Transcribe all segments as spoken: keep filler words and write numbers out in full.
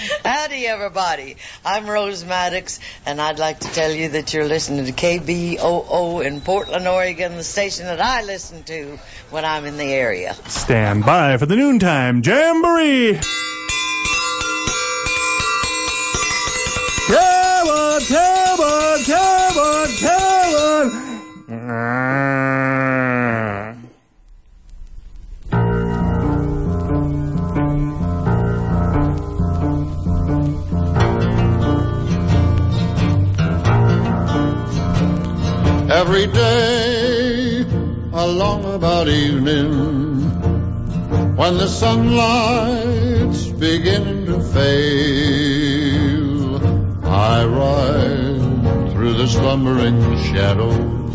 Howdy, everybody. I'm Rose Maddox, and I'd like to tell you that you're listening to K B O O in Portland, Oregon, the station that I listen to when I'm in the area. Stand by for the noontime jamboree. Cabot, Cabot, Cabot, Cabot. Every day along about evening, when the sunlight's beginning to fail, I ride through the slumbering shadows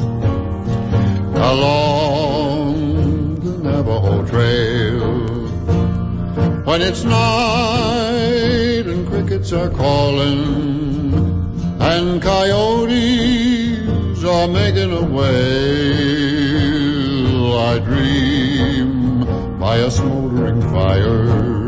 along the Navajo Trail. When it's night and crickets are calling and coyotes are making a wail, I dream by a smoldering fire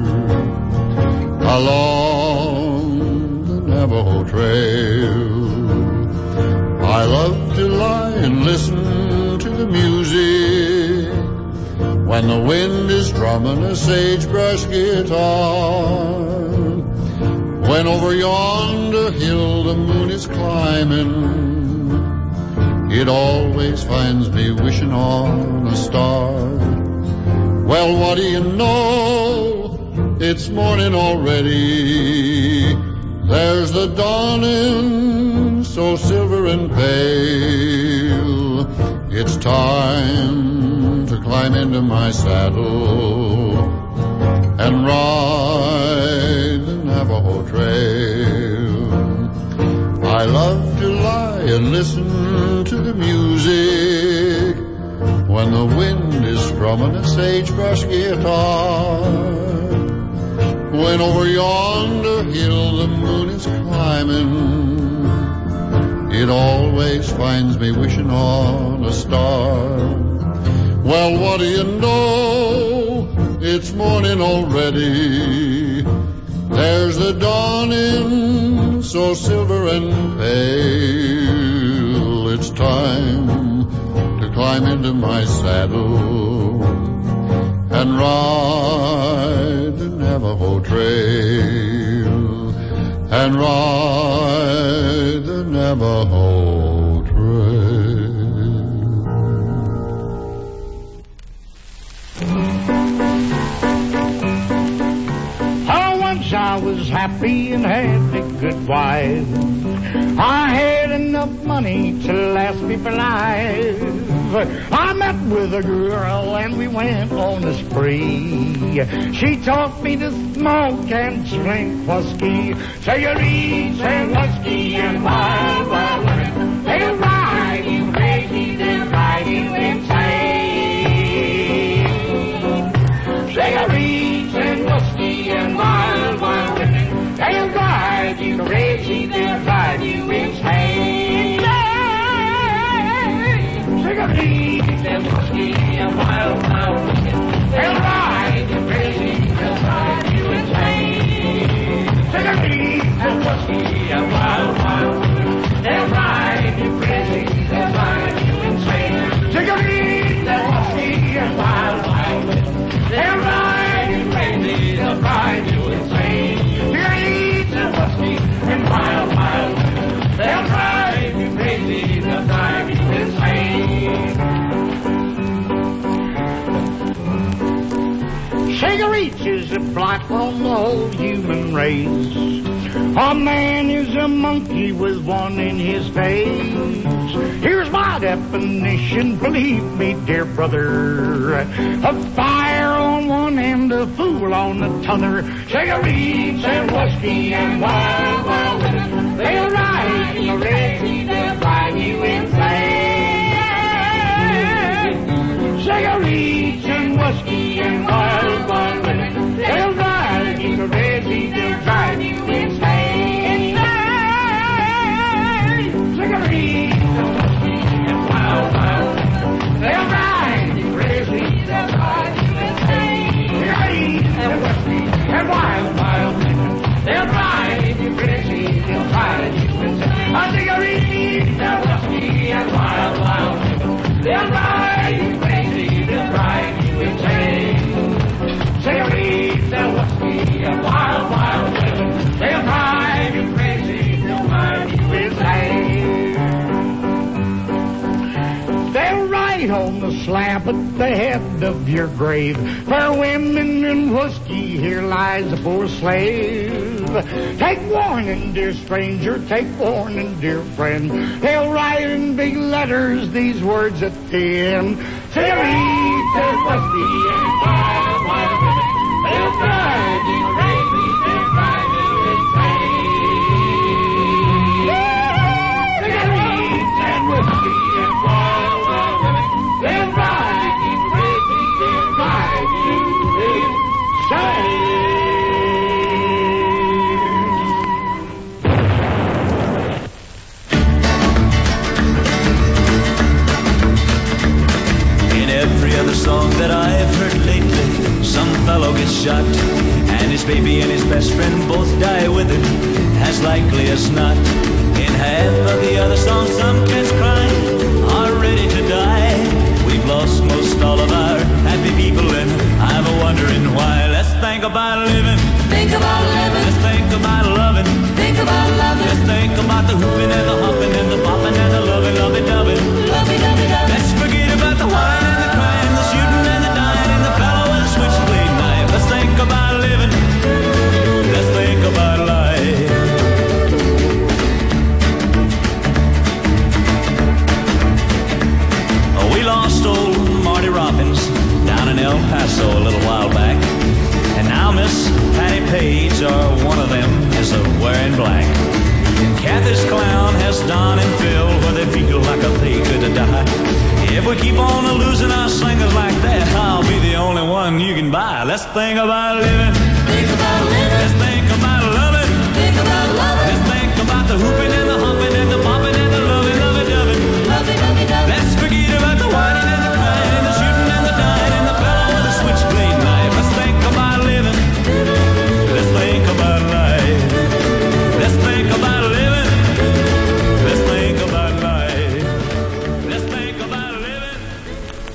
along the Navajo Trail. I love to lie and listen to the music when the wind is drumming a sagebrush guitar. When over yonder hill the moon is climbing, it always finds me wishing on a star. Well, what do you know? It's morning already. There's the dawning, so silver and pale. It's time to climb into my saddle and ride the Navajo Trail. I love to lie and listen to the music when the wind is strumming a sagebrush guitar. When over yonder hill the moon is climbing, it always finds me wishing on a star. Well, what do you know? It's morning already. There's the dawning, so silver and pale. It's time to climb into my saddle and ride the Navajo Trail, and ride the Navajo Trail. Oh, once I was happy and had a good wife. I had enough money to last me for life. I met with a girl and we went on a spree. She taught me to smoke and drink whiskey. Cigarettes and whiskey and wild, wild women. They'll ride you crazy, they'll ride you insane. Cigarettes and whiskey and wild, wild women. They'll drive you crazy, they'll drive you insane. Cigarettes and whiskey and wild, wild women. They'll ride you crazy, they'll drive you insane. Cigarettes and whiskey and wild, wild women. They'll ride you crazy, they'll drive you insane. Cigarettes and whiskey and wild, wild women. They'll ride you crazy, they'll drive you insane. Cigarettes and whiskey and wild, wild women. They'll drive you crazy, they'll drive you insane. Cigarettes is a blight on the whole human race. A man is a monkey with one in his face. Here's my definition, believe me, dear brother. A fire on one end, a fool on the t'other. Cigarettes and whiskey and wild, wild women. They'll ride you crazy, they'll drive you insane. Cigarettes and whiskey and wild, wild women. They'll drive you crazy, they'll drive you insane. Cigarettes and whiskey and wild, wild women. They'll drive you crazy, they'll drive you insane. Cigarettes and whiskey and wild, wild women. They'll drive slab at the head of your grave. For women and whiskey, here lies a poor slave. Take warning, dear stranger, take warning, dear friend. They'll write in big letters these words at the end. Senorita, whiskey, and wild, wild women. They'll drive you crazy, they'll drive you insane. Senorita, and whiskey, and wild, wild women. They'll drive you crazy, they'll drive you insane. Every other song that I've heard lately, some fellow gets shot, and his baby and his best friend both die with it, as likely as not. In half of the other songs, some cats crying are ready to die. We've lost most all of our happy people, and I'm a wondering why. Let's think about living. Think about living. Let's think about loving. Think about loving. Let's think about the hooping and the hopping and the popping and the loving, loving, loving. Lovey, lovey, lovey. Let's forget about the wine and the crying, the shooting and the dying, and the fellow with a switchblade knife. Let's think about living. Let's think about life. Oh, we lost old Marty Robbins down in El Paso a little while back, and now Miss Patty Page, or one of them, is a wearing black. And Kathy's clown has Don and Phil, where they feel like they could die. If we keep on losing our singers like that, I'll be the only one you can buy. Let's think about living. Think about living. Let's think about loving. Think about loving. Let's think about the hooping and the humping and the popping and the loving, loving, loving. Lovey, lovey, lovey. Let's forget about the whining and the crying and the shooting and the dying and the fellow with a switchblade knife. Let's think about living. Let's think about life. Let's think about living. Let's think about life. Let's think about living. Let's think...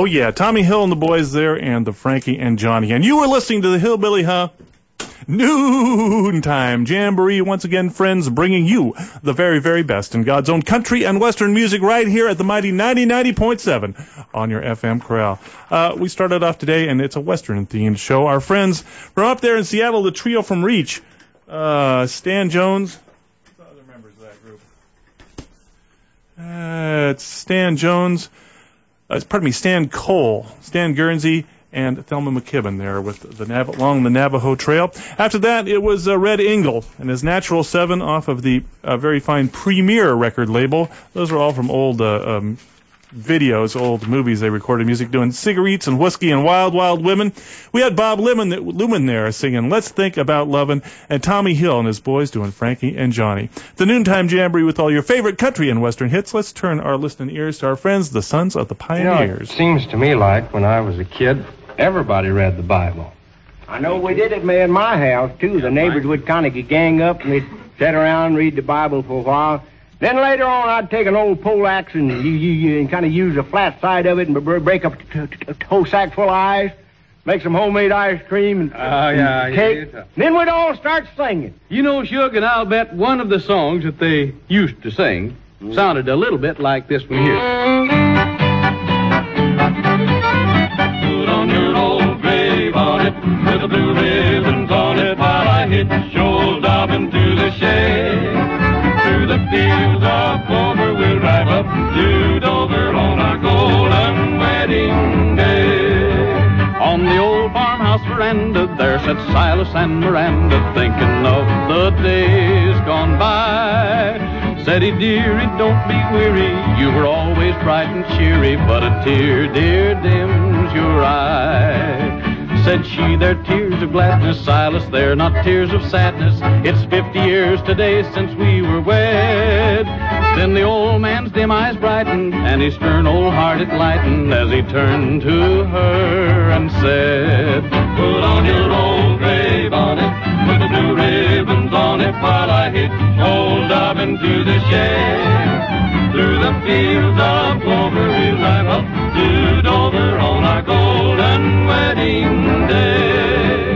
Oh, yeah, Tommy Hill and the boys there, and the Frankie and Johnny. And you were listening to the Hillbilly, huh? Noontime Jamboree, once again, friends, bringing you the very, very best in God's own country and Western music right here at the mighty ninety ninety point seven on your F M corral. Uh, we started off today, and it's a Western-themed show. Our friends from up there in Seattle, the trio from Reach, uh, Stan Jones. Who's the other members of that group? Uh, it's Stan Jones. Uh, pardon me, Stan Cole, Stan Guernsey, and Thelma McKibben there with the Nav- along the Navajo Trail. After that, it was uh, Red Engel and his Natural Seven off of the uh, very fine Premier record label. Those were all from old uh, um, videos, old movies they recorded music doing cigarettes and whiskey and wild, wild women. We had Bob Lumen, Lumen there singing Let's Think About Lovin', and Tommy Hill and his boys doing Frankie and Johnny. The Noontime Jamboree with all your favorite country and Western hits. Let's turn our listening ears to our friends, the Sons of the Pioneers. You know, it seems to me like when I was a kid, everybody read the Bible. I know we did it in my house, too. The neighbors would kind of gang up, and they'd sit around and read the Bible for a while. Then later on, I'd take an old pole axe and, you, you, you, and kind of use the flat side of it and break up a whole sack full of ice, make some homemade ice cream and, Oh, yeah, and cake. yeah, yeah. Then we'd all start singing. You know, Shug, and I'll bet one of the songs that they used to sing sounded a little bit like this one here. Put on your old gray bonnet with the blue ribbons on it while I hit shoulder dobbin to the shed. Through the fields of clover we'll drive up to Dover on our golden wedding day. On the old farmhouse veranda, there sat Silas and Miranda, thinking of the days gone by. Said he, dearie, don't be weary, you were always bright and cheery, but a tear, dear, dims your eye. Said she, they're tears of gladness, Silas, they're not tears of sadness. It's fifty years today since we were wed. Then the old man's dim eyes brightened, and his stern old heart it lightened, as he turned to her and said, Put on your old gray bonnet with the blue ribbons on it while I hit old Dobbin to the shed. Through the fields of clover we'll drive up to Dover on our golden wedding day.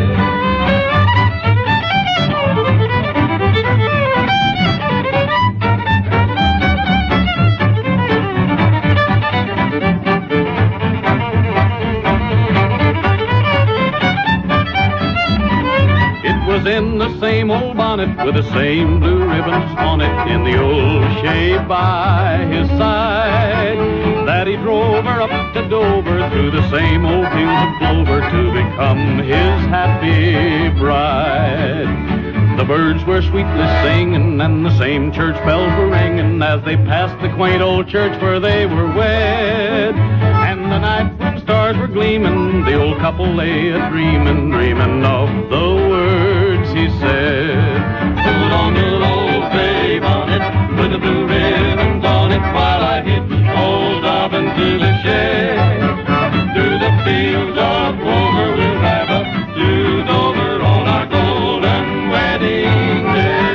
it was in the same old bonnet with the same blue ribbons on it, in the old shade by his side, that he drove her up to Dover through the same old fields of clover to become his happy bride. The birds were sweetly singing and the same church bells were ringing as they passed the quaint old church where they were wed. And the night when stars were gleaming, the old couple lay a-dreaming, dreaming of the words he said. Put on your old gray bonnet with the blue ribbons on it while I hit old Dobbin to the shed. Through the fields of clover we'll drive up to Dover on our golden wedding day.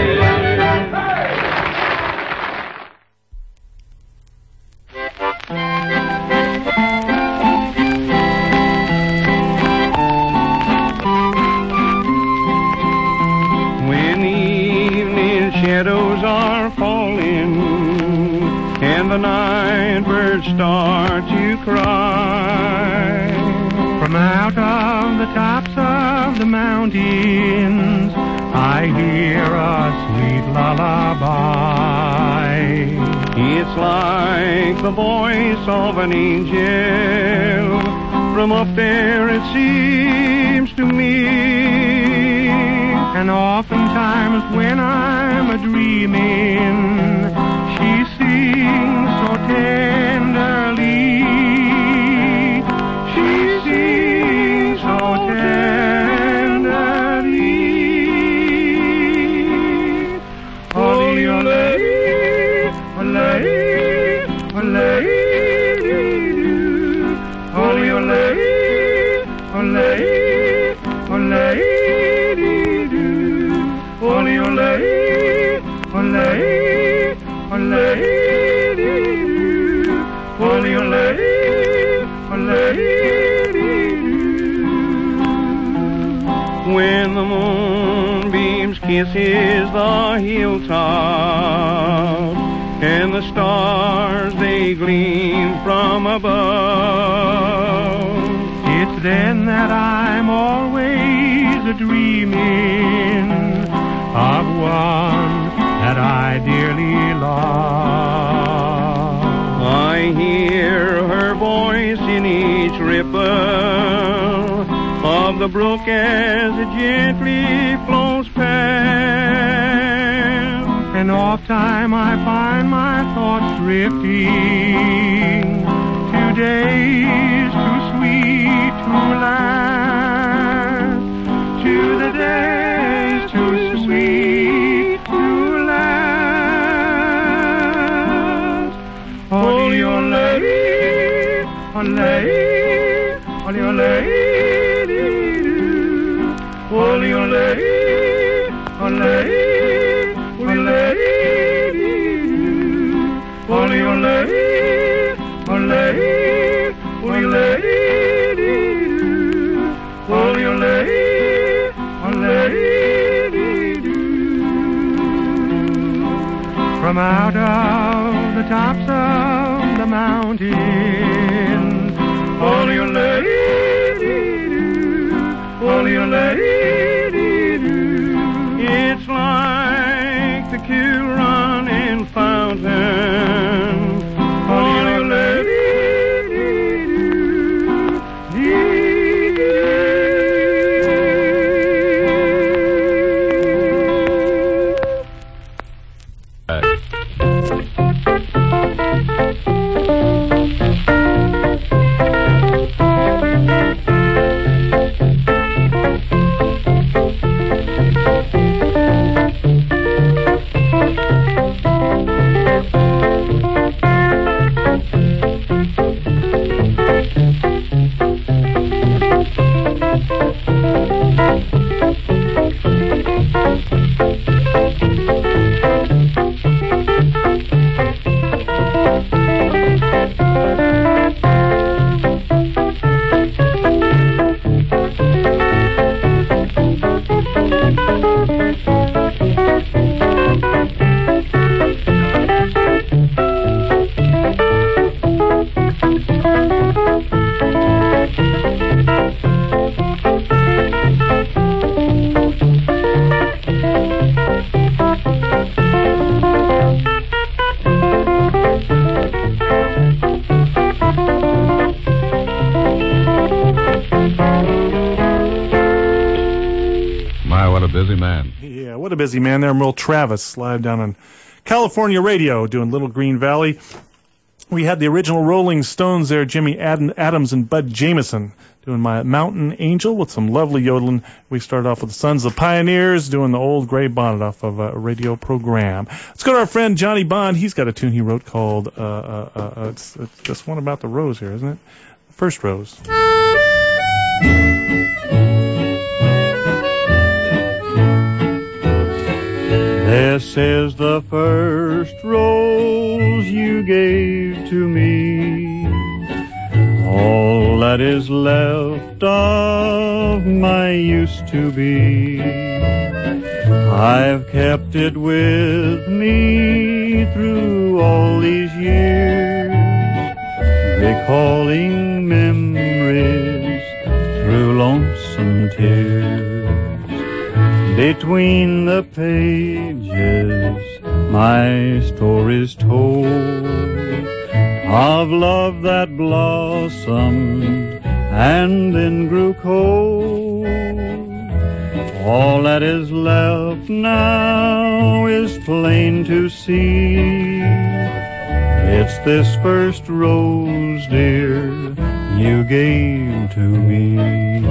When evening shadows are falling and the night birds start to cry, from out of the tops of the mountains I hear a sweet lullaby. It's like the voice of an angel from up there, it seems to me. And oftentimes when I'm a-dreaming, she sings so tenderly. She sings so tenderly. Ole, ole, ole, ole, doo. Ole, ole, ole, ole, doo. Ole, ole, ole, ole, doo. Ole, ole, when the moonbeams kisses the hilltop, and the stars they gleam from above. It's then that I'm always a-dreaming of one that I dearly love. I hear her voice in each ripple of the brook as it gently flows past, and oft time I find my thoughts drifting to days too sweet to last, to the days too sweet to last. Ole, ole, ole, ole, ole. Ole, ole, ole, ole, ole, ole, ole, ole, ole, ole. From out of the tops of the mountain, ole, ole, ole, ole. It's like the cool running fountain. Ole, ole, busy man there, Merle Travis, live down on California radio doing Little Green Valley. We had the original Rolling Stones there, Jimmy Ad- Adams and Bud Jameson, doing My Mountain Angel with some lovely yodeling. We started off with the Sons of Pioneers doing the Old Gray Bonnet off of a radio program. Let's go to our friend Johnny Bond. He's got a tune he wrote called, uh, uh, uh, it's, it's this one about the rose here, isn't it? The first rose. This is the first rose you gave to me, all that is left of my used to be. I've kept it with me through all these years, recalling memories through lonesome tears. Between the pages, my story's told of love that blossomed and then grew cold. All that is left now is plain to see. It's this first rose, dear, you gave to me.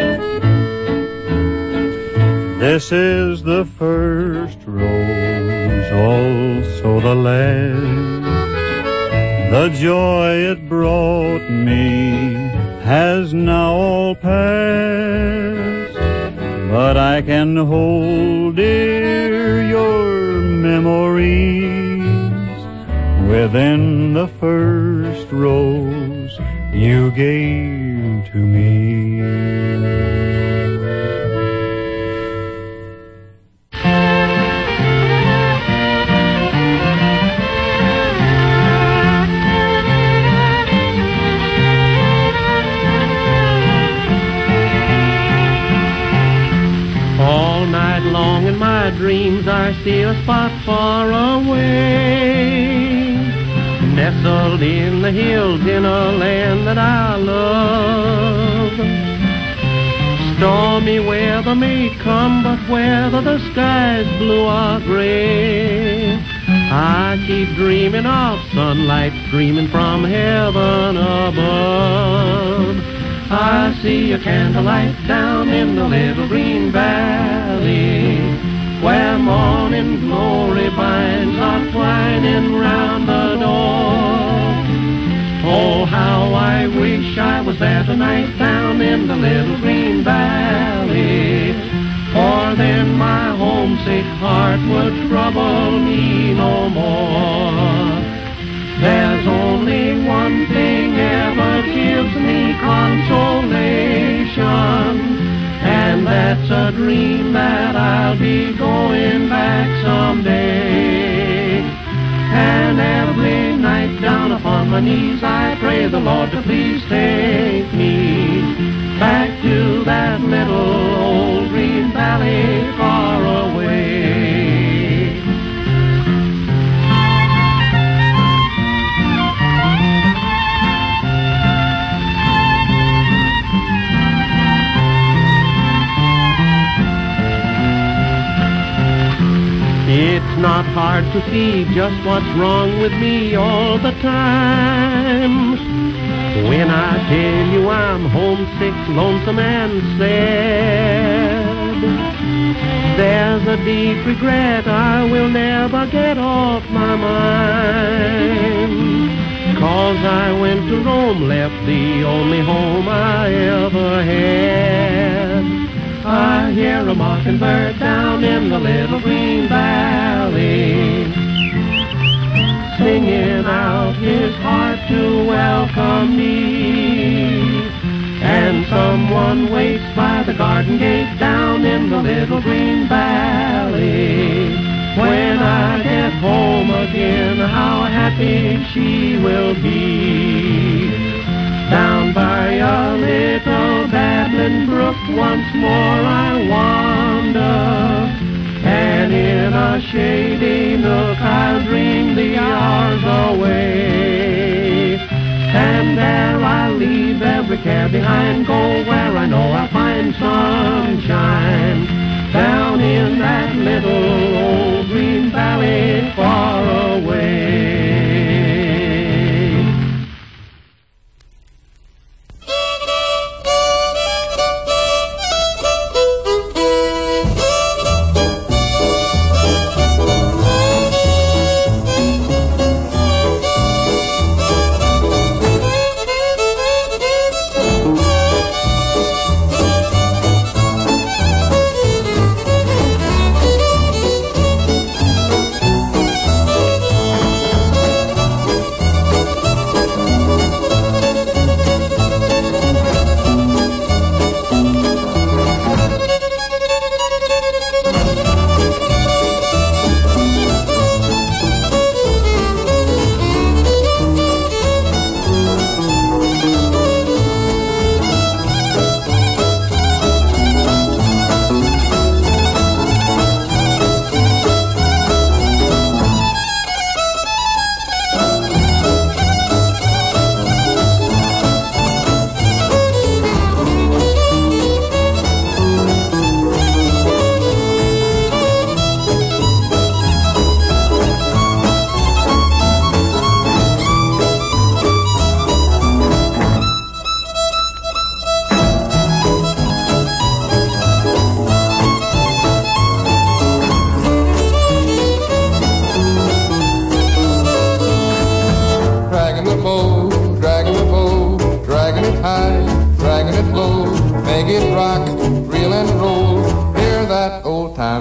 This is the first rose also the land. The joy it brought me has now all passed, but I can hold dear your memories within the first rose you gave to me. All night long in my dreams I see a spot far away, nestled in the hills in a land that I love. Stormy weather may come, but whether the sky's blue or gray, I keep dreaming of sunlight streaming from heaven above. I see a candlelight down in the little green valley, where morning glory vines are twining round the door. Oh, how I wish I was there tonight down in the little green valley, for then my homesick heart would trouble me no more. There's only one thing ever gives me consolation, and that's a dream that I'll be going back someday. And every night down upon my knees I pray the Lord to please take me back to that little old green valley far away. It's not hard to see just what's wrong with me all the time when I tell you I'm homesick, lonesome, and sad. There's a deep regret I will never get off my mind, 'cause I went to Rome, left the only home I ever had. I hear a mockingbird down in the little green valley, singing out his heart to welcome me. And someone waits by the garden gate down in the little green valley. When I get home again, how happy she will be. Down by a little babbling brook once more I wander, and in a shady nook I'll dream the hours away. And there I'll leave every care behind, go where I know I'll find sunshine, down in that little old green valley far away.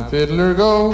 fiddler go.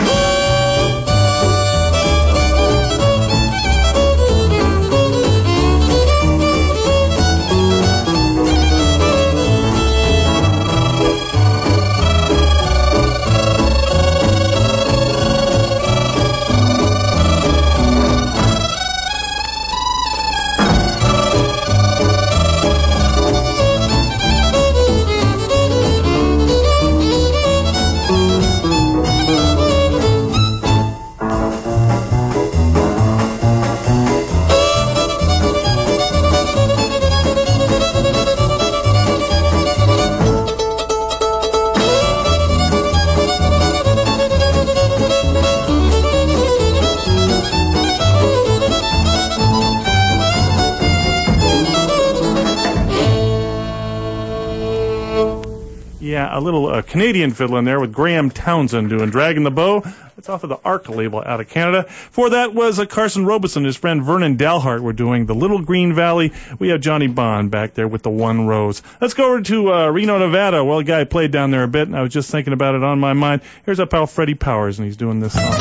A little uh, Canadian fiddle in there with Graham Townsend doing Dragging the Bow. It's off of the Arc label out of Canada. For that was uh, Carson Robeson and his friend Vernon Dalhart were doing The Little Green Valley. We have Johnny Bond back there with the One Rose. Let's go over to uh, Reno, Nevada. Well, a guy played down there a bit, and I was just thinking about it on my mind. Here's our pal Freddie Powers, and he's doing this song.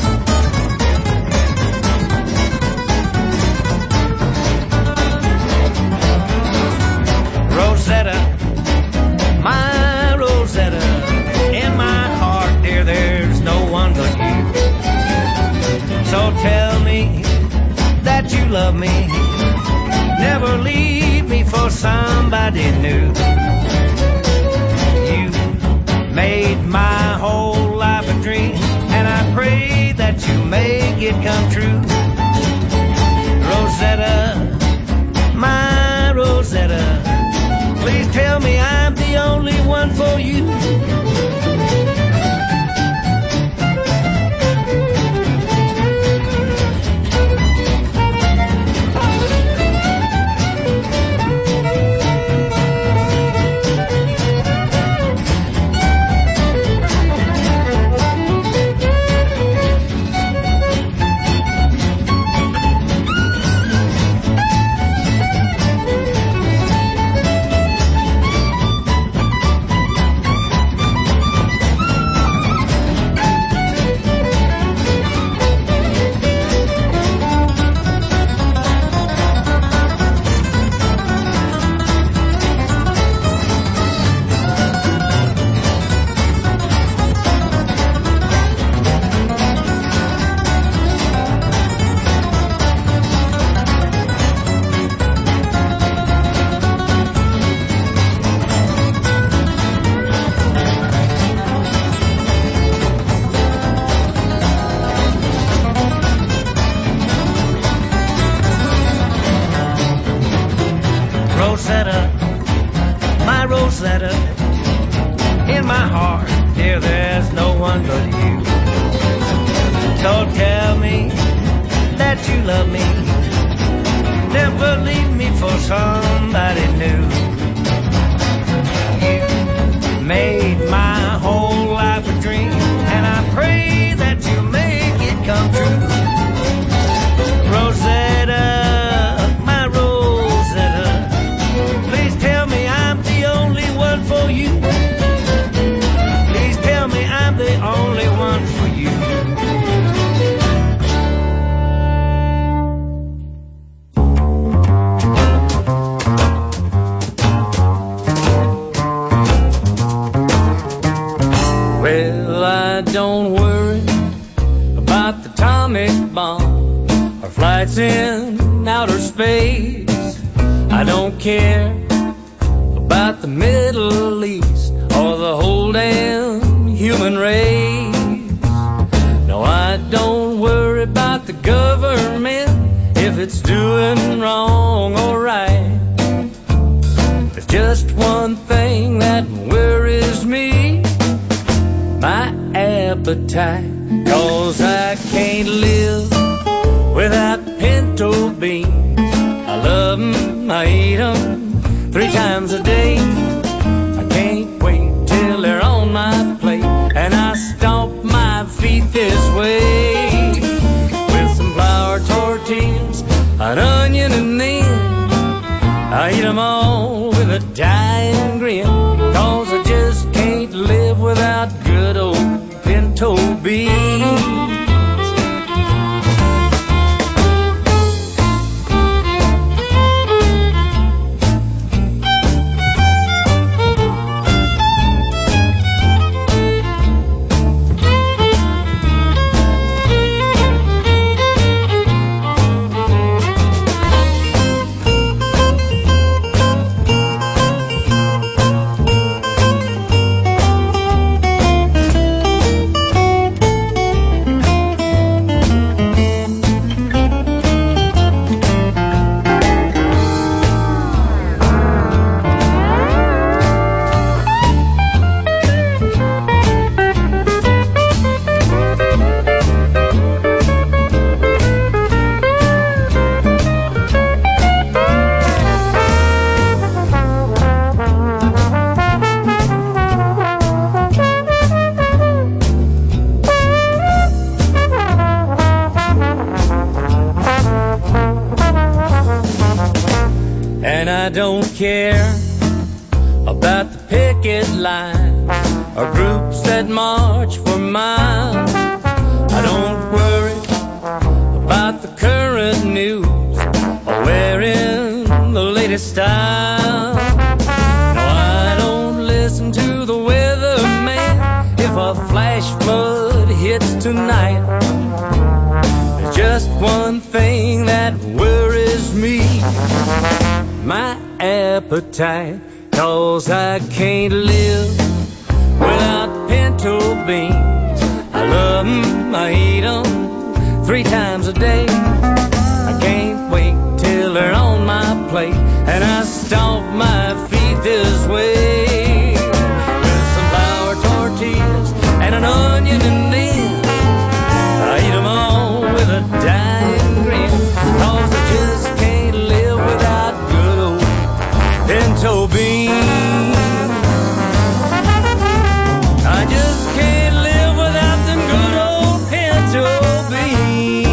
Rosetta, my Rosetta, in my heart, dear, there's no one but you. So tell me that you love me, never leave me for somebody new. You made my whole life a dream, and I pray that you make it come true. Rosetta, my Rosetta, please tell me I'm the only one for you. pinto beans. I don't care about the picket line or groups that march for miles. I don't worry about the current news or wearing the latest style. No, I don't listen to the weatherman if a flash flood hits tonight. There's just one thing that worries me, my appetite, 'cause I can't live without pinto beans. I love 'em, I eat 'em three times a day. I can't wait till they're on my plate and I stomp my feet this way. With some flour tortillas and an onion and then I eat 'em all with a dying grin, 'cause I just can't live without good old pinto beans. I just can't live without them good old pinto beans.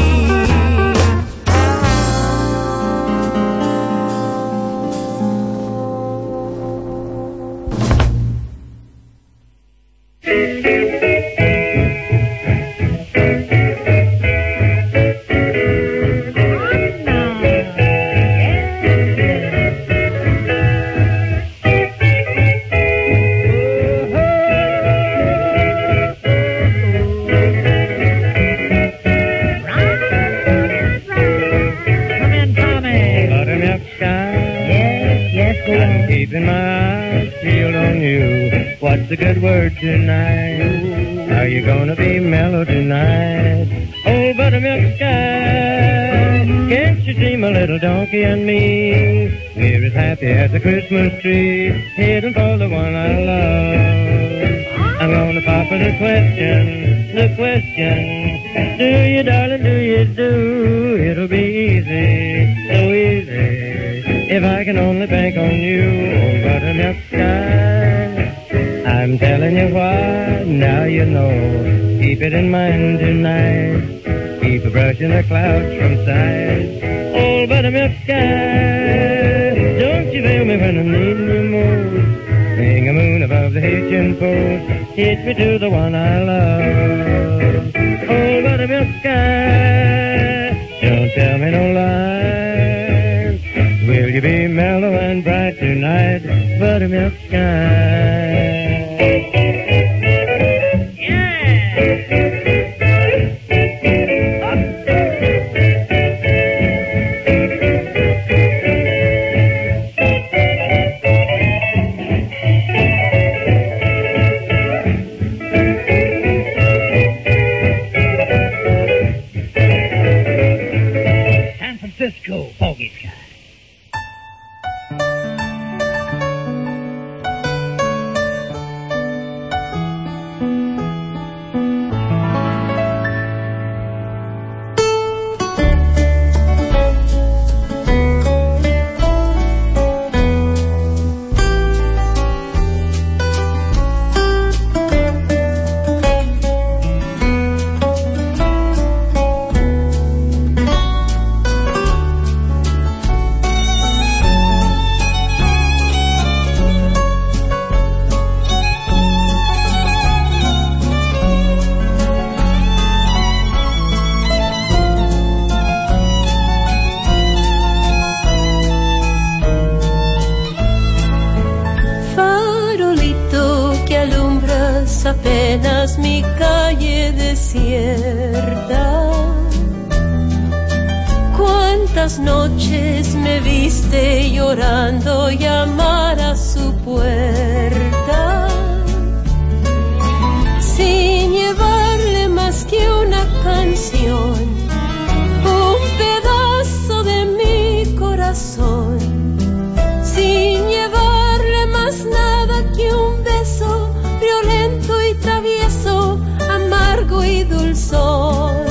Keeping my eyes peeled on you. What's the good word tonight? Are you gonna be mellow tonight? Oh, buttermilk sky, can't you dream a little donkey and me? We're as happy as a Christmas tree, hidden for the one I love. I'm gonna pop her the question, the question. Do you, darling, do you do? It'll be easy, so easy, if I can only bank on you, oh buttermilk sky. I'm telling you why, now you know. Keep it in mind tonight. Keep a brushing the clouds from sight. Oh buttermilk sky, don't you fail me when I'm needing you most. Hang a moon above the hitching post, hitch me to the one I love. Oh buttermilk sky, don't tell me no lies. Will you be mellow and bright tonight, buttermilk sky? San Francisco, foggy sky. noches me viste llorando llamar a su puerta, sin llevarle más que una canción, un pedazo de mi corazón, sin llevarle más nada que un beso violento y travieso, amargo y dulzón.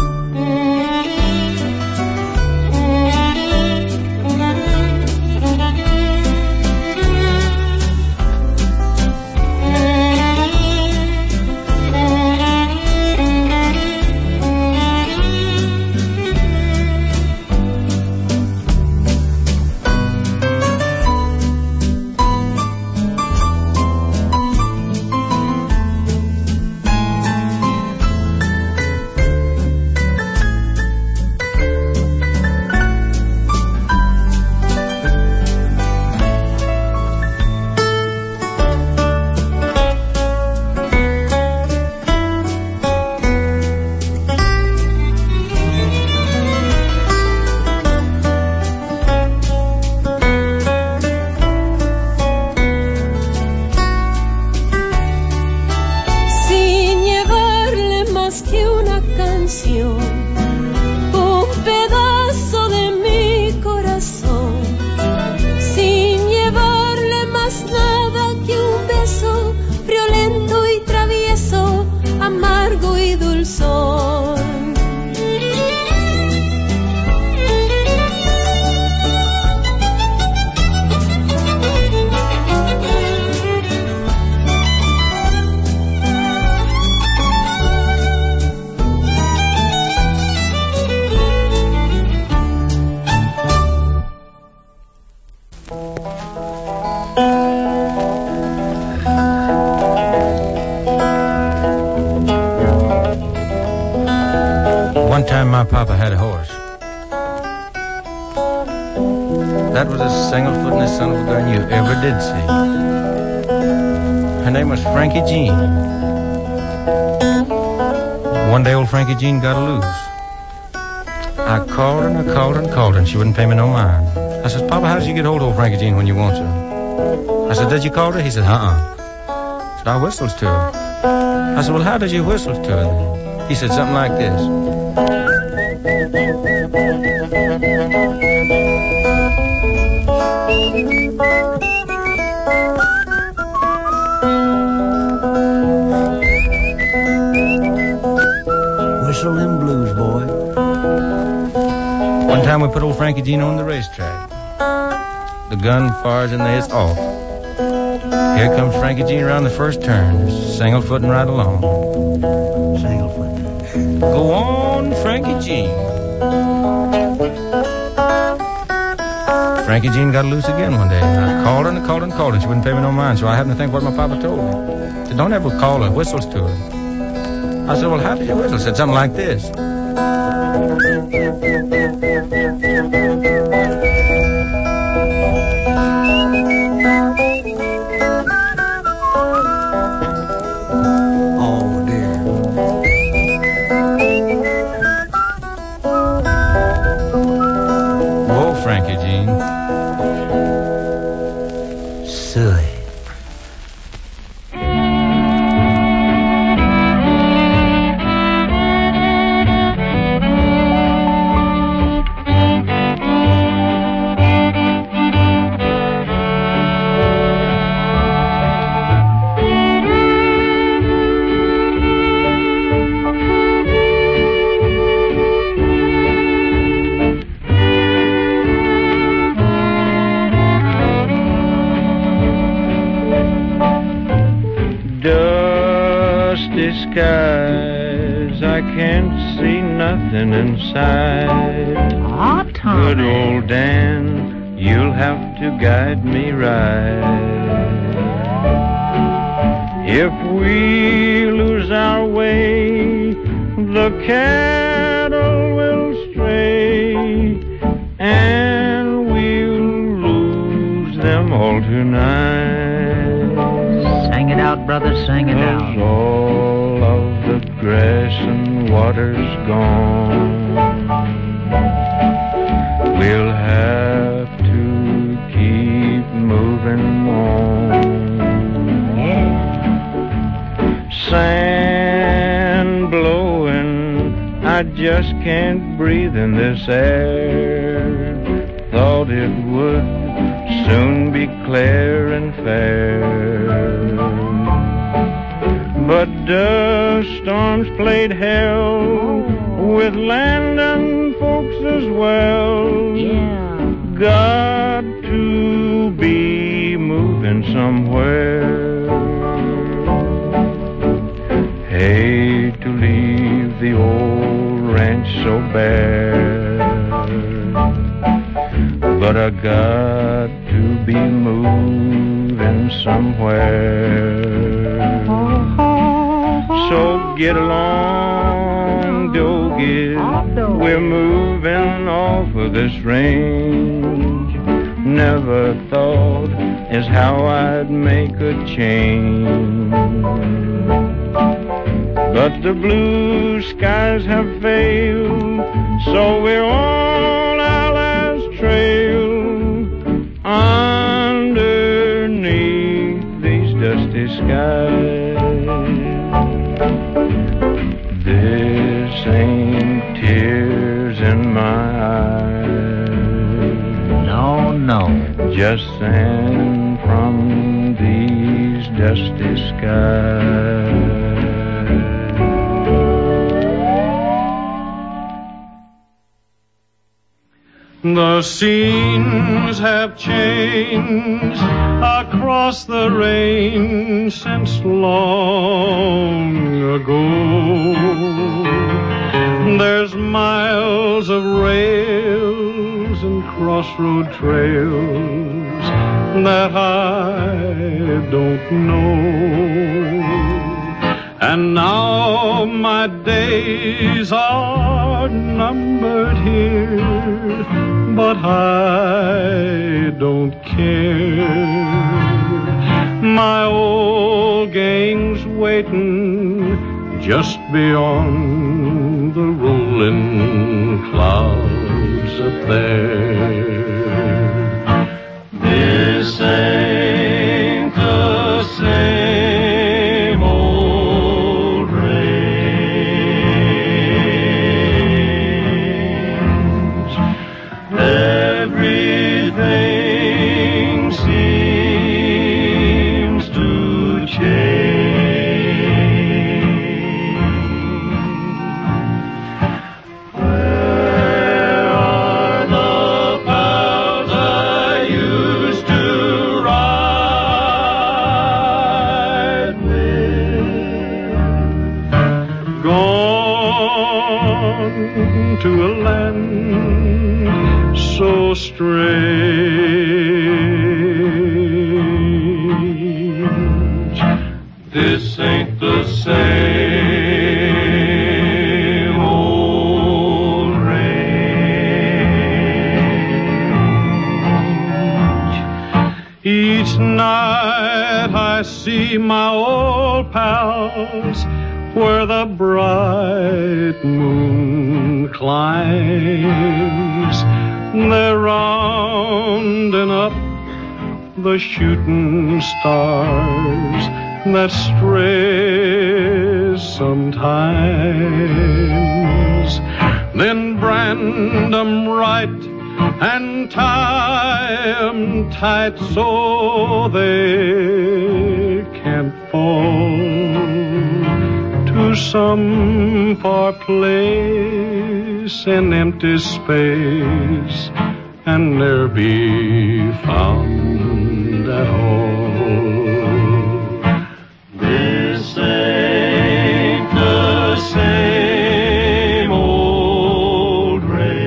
My papa had a horse. That was the single-footingest son of a gun you ever did see. Her name was Frankie Jean. One day old Frankie Jean got loose. I called her and I called her and called her and she wouldn't pay me no mind. I said, Papa, how did you get hold of old Frankie Jean when you want to? I said, did you call her? He said, uh-uh. I said, I whistled to her. I said, well, how did you whistle to her then? He said something like this. Whistle them blues, boy. One time we put old Frankie Jean on the racetrack. The gun fires and they it's off. Here comes Frankie Jean around the first turn, single-footing right along. Single-footing. Go on, Frankie Jean. Frankie Jean got loose again one day. I called her and I called her and called her. She wouldn't pay me no mind, so I happened to think what my papa told me. He said, don't ever call her, whistles to her. I said, well, how did you whistle? He said something like this. Oh, dear. Whoa, Frankie Jean. Silly. Skies, I can't see nothing inside. Aw, Tommy. Good old Dan, you'll have to guide me right. If we lose our way, the cattle will stray, and we'll lose them all tonight. Sing it out, brother, sing it out. 'Cause all of the grass and water's gone. I just can't breathe in this air. Thought it would soon be clear and fair. But dust storms played hell with land and folks as well. Yeah. Got to be moving somewhere. Hate to leave the old ranch so bare, but I got to be moving somewhere. So get along, doggy, we're moving off of this range. Never thought is how I'd make a change. But the blue skies have failed, so we're on our last trail underneath these dusty skies. This ain't tears in my eyes. No, no. Just sand from these dusty skies. The scenes have changed across the range since long ago. There's miles of rails and crossroad trails that I don't know. And now my days are numbered here, but I don't care. My old gang's waiting just beyond the rolling clouds up there. This ain't the same old range. Everything seems to change. Where are the pals I used to ride with? Gone to a land so strange. This ain't the same old range. Each night I see my old pals where the bright moon climbs. They're rounding up the shooting stars that stray sometimes. Then brand 'em right and tie 'em tight so they can't fall to some far place in empty space and ne'er be found at all. This ain't the same old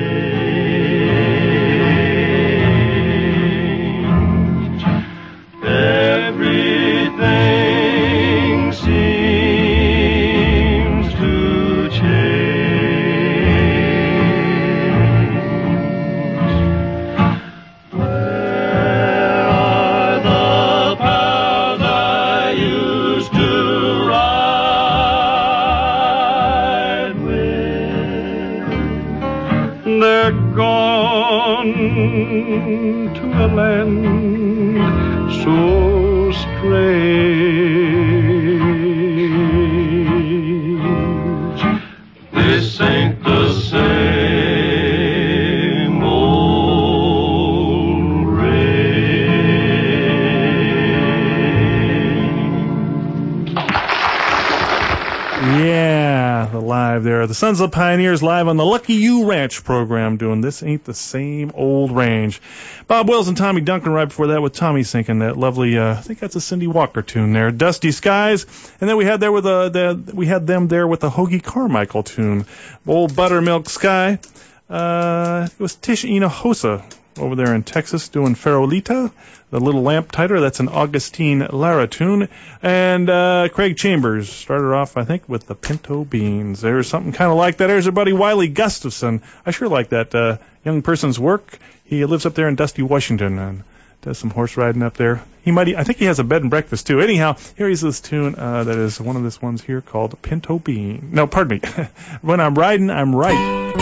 range. Everything seems to change. Where are the pals I used to ride with? They're gone to a land so strange. This This ain't the same old rain. Yeah, the live there. The Sons of the Pioneers live on the Lucky You Ranch program doing This Ain't the Same Old Range. Bob Wills and Tommy Duncan right before that with Tommy singing that lovely, uh, I think that's a Cindy Walker tune there, Dusty Skies. And then we had there with a, the, we had them there with a Hoagie Carmichael tune, Old Buttermilk Sky. Uh, it was Tish Hinojosa over there in Texas doing Farolita, the Little Lamp Titer. That's an Augustine Lara tune. And uh, Craig Chambers started off, I think, with the Pinto Beans. There's something kind of like that. There's our buddy Wiley Gustafson. I sure like that uh, young person's work. He lives up there in Dusty, Washington, and does some horse riding up there. He might, I think he has a bed and breakfast too. Anyhow, here is this tune uh, that is one of this ones here called Pinto Bean. No, pardon me. When I'm riding, I'm right.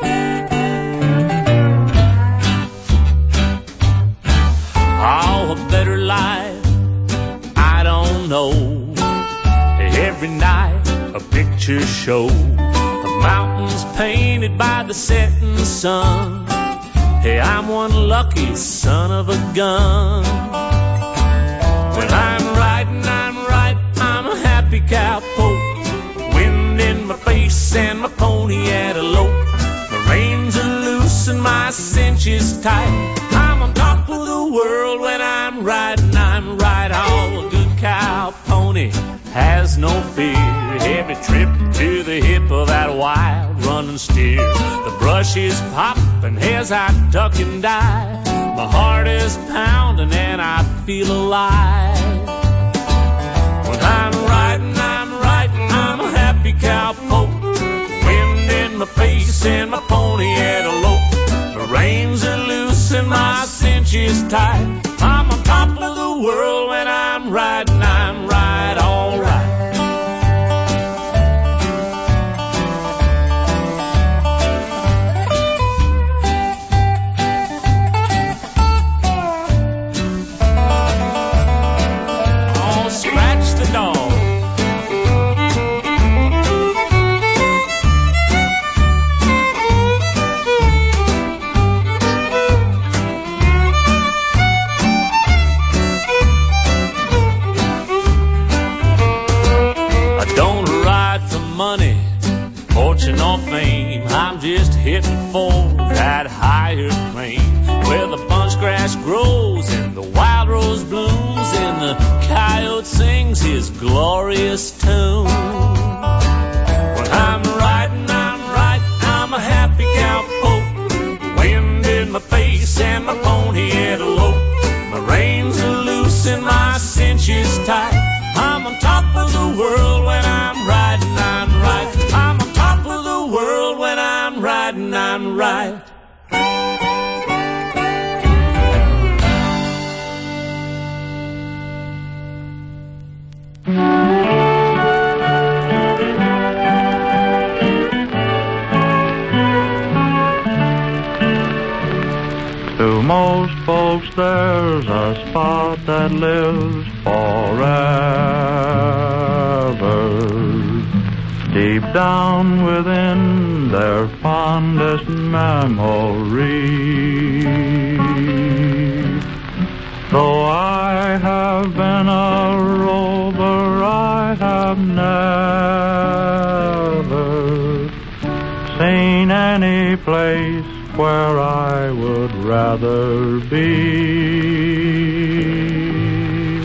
Oh, a better life, I don't know. Every night a picture show of mountains painted by the setting sun. Hey, I'm one lucky son of a gun. When I'm riding, I'm right, I'm a happy cowpoke. Wind in my face and my pony at a lope. My reins are loose and my cinches tight. I'm on top of the world when I'm riding, I'm right. Oh, a good cow pony has no fear. Every trip to the hip of that wild running steer. The brush is popping as I duck and dive. My heart is pounding and I feel alive. When I'm riding, I'm right, I'm a happy cowpoke. Wind in my face and my pony at a lope. My reins are loose and my cinches tight. I'm on top of the world when I'm riding, I'm right, all right. Oh, scratch the dog. Money, fortune or fame, I'm just hitting for that higher plane, where the bunch grass grows and the wild rose blooms and the coyote sings his glorious tune. When I'm riding, I'm right, I'm a happy cowpoke. Wind in my face and my pony at a lope. My reins are loose and my cinches tight. I'm on top of the world when I'm riding, I'm right. I'm on top of the world when I'm riding, I'm right. To most folks there's a spot that lives forever, deep down within their fondest memory. Though I have been a rover, I have never seen any place where I would rather be.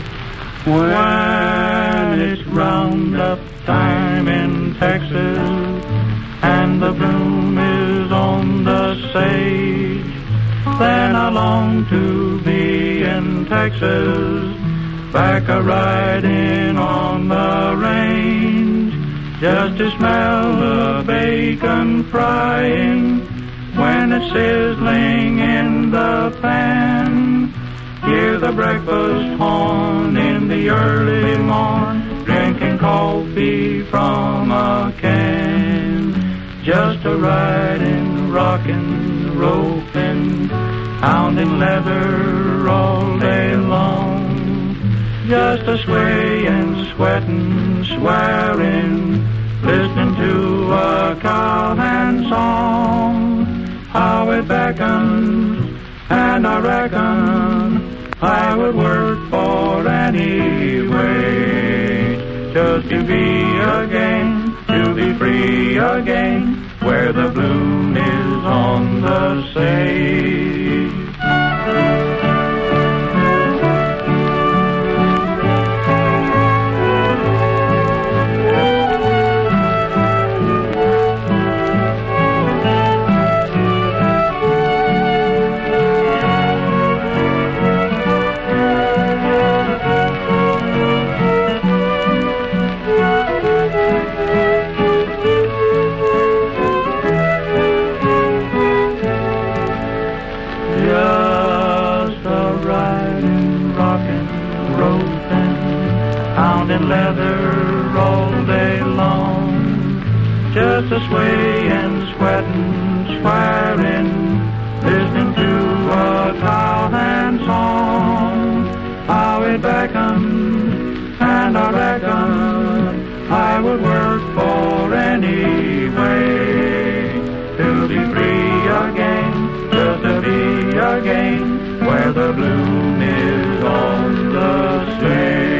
When it's roundup time in Texas and the bloom is on the sage, then I long to be in Texas, back a riding on the range, just to smell the bacon frying when it's sizzling in the pan. Hear the breakfast horn in the early morn, drinking coffee from a can. Just a riding, rocking, roping, pounding leather all day long. Just a swaying, sweating, swearing, listening to a cowhand song, how it beckons, and I reckon I would work for any wage, just to be again, to be free again, where the bloom is on the sage. Leather all day long, just a swaying, sweating, swearing, listening to a cowhand song, how it beckons, and I reckon I would work for any way, to be free again, just to be again, where the bloom is on the stage.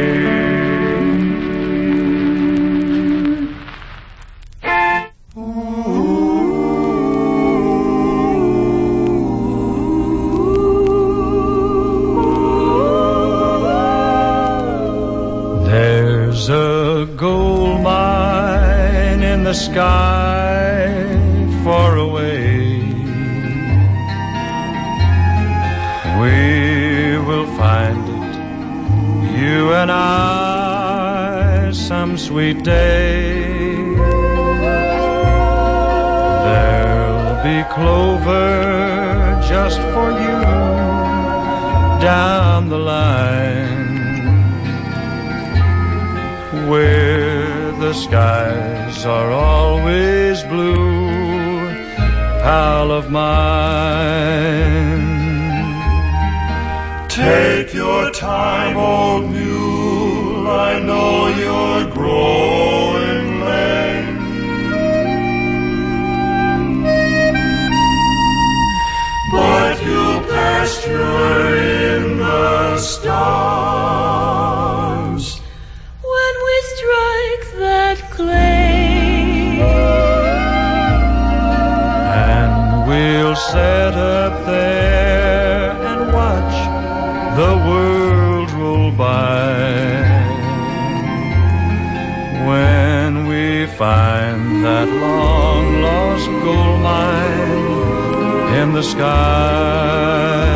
There's a gold mine in the sky far away. We will find it, you and I, some sweet day. There'll be clover just for you down the line, where the skies are always blue, pal of mine. Take your time, old mule, I know you're growing lame. But you'll pasture in the stars when we strike that clay, and we'll set up there and watch the world roll by. When we find that long lost gold mine in the sky,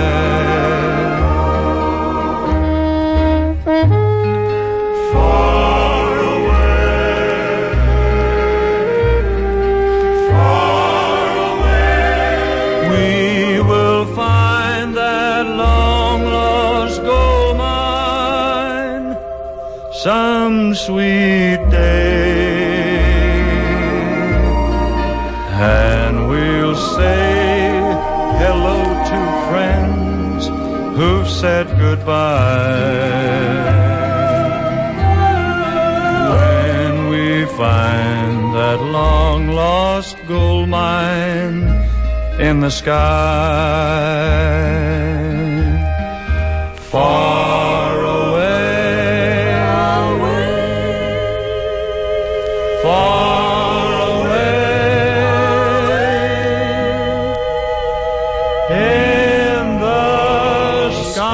some sweet day, and we'll say hello to friends who've said goodbye. When we find that long lost gold mine in the sky, far away, far away in the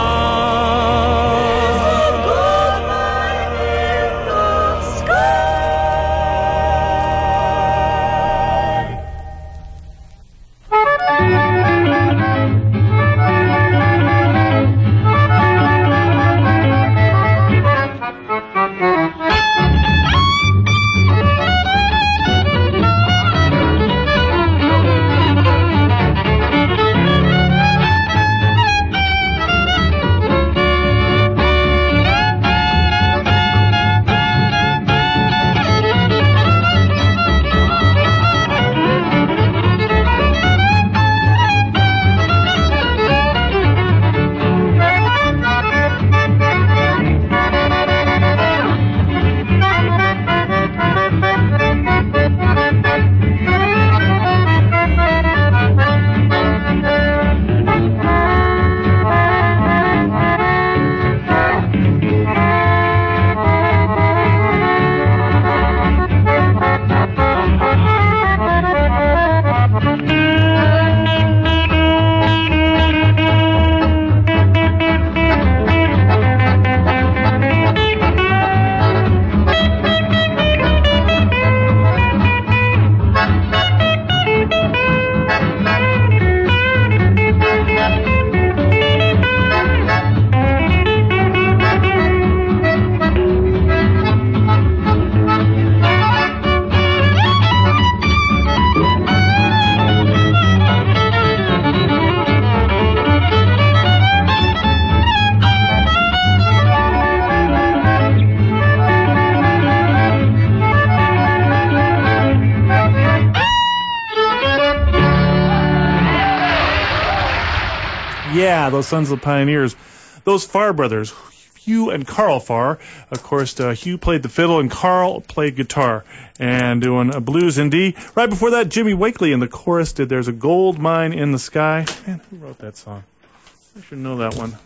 sky. Yeah, those Sons of the Pioneers. Those Farr brothers, Hugh and Carl Farr. Of course, uh, Hugh played the fiddle and Carl played guitar and doing a blues in D. Right before that, Jimmy Wakely in the chorus did There's a Gold Mine in the Sky. Man, who wrote that song? I should know that one.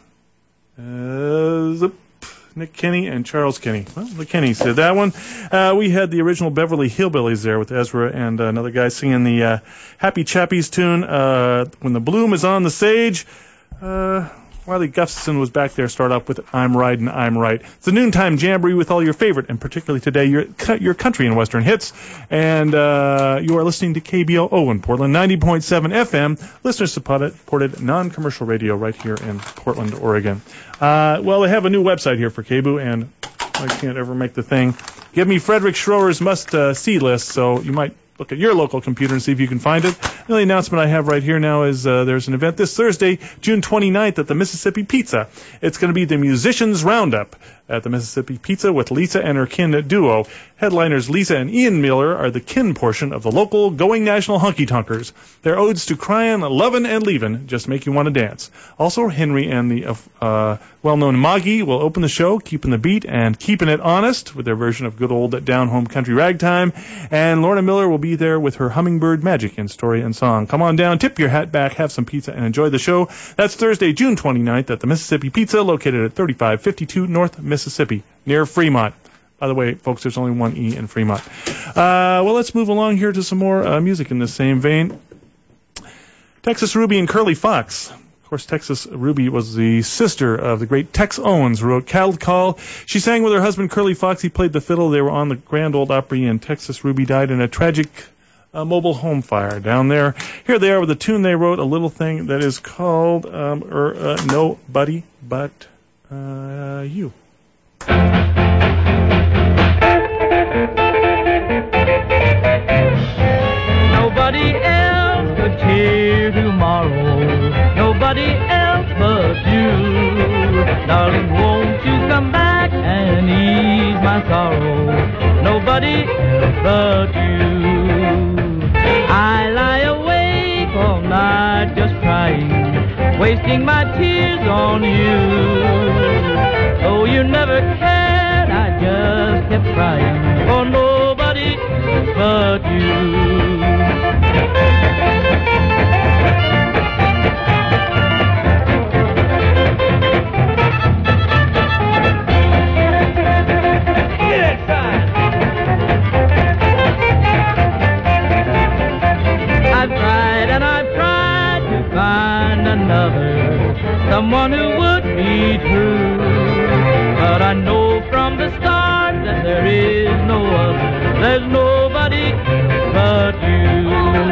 Uh, zip. Nick Kenny and Charles Kenny. Well, the Kennys did that one. Uh, we had the original Beverly Hillbillies there with Ezra and uh, another guy singing the uh, Happy Chappies tune, uh, When the Bloom is on the Sage. Uh, Wiley Gustafson was back there, start off with I'm Riding, I'm Right. It's a noontime jamboree with all your favorite, and particularly today, your your country and western hits. And uh, you are listening to K B O O in Portland, ninety point seven F M, listener-supported non-commercial radio right here in Portland, Oregon. Uh, well, they have a new website here for K B O O, and I can't ever make the thing. Give me Frederick Schroer's must-see list, so you might look at your local computer and see if you can find it. The only announcement I have right here now is uh, there's an event this Thursday, June twenty-ninth, at the Mississippi Pizza. It's going to be the Musicians Roundup at the Mississippi Pizza with Lisa and her kin duo. Headliners Lisa and Ian Miller are the kin portion of the local Going National Honky Tonkers. Their odes to cryin', lovin', and leavin' just make you want to dance. Also, Henry and the uh, well-known Moggy will open the show, keeping the beat and keeping it honest with their version of good old down-home country ragtime. And Lorna Miller will be there with her Hummingbird Magic in story and song. Come on down, tip your hat back, have some pizza, and enjoy the show. That's Thursday, June twenty-ninth at the Mississippi Pizza, located at thirty-five fifty-two North Mississippi, near Fremont. By the way, folks, there's only one E in Fremont. Uh, well, let's move along here to some more uh, music in the same vein. Texas Ruby and Curly Fox. Of course, Texas Ruby was the sister of the great Tex Owens, who wrote Cattle Call. She sang with her husband, Curly Fox. He played the fiddle. They were on the Grand Ole Opry, and Texas Ruby died in a tragic uh, mobile home fire down there. Here they are with a tune they wrote, a little thing that is called um, er, uh, Nobody But uh, You. Nobody else could cheer tomorrow. Nobody else but you. Darling, won't you come back and ease my sorrow? Nobody else but you. I lie awake all night just crying, wasting my tears on you. Oh, you never cared, I just kept crying for nobody else but you. I've tried and I've tried to find another, someone who would be true. But I know from the start that there is no other, there's nobody but you.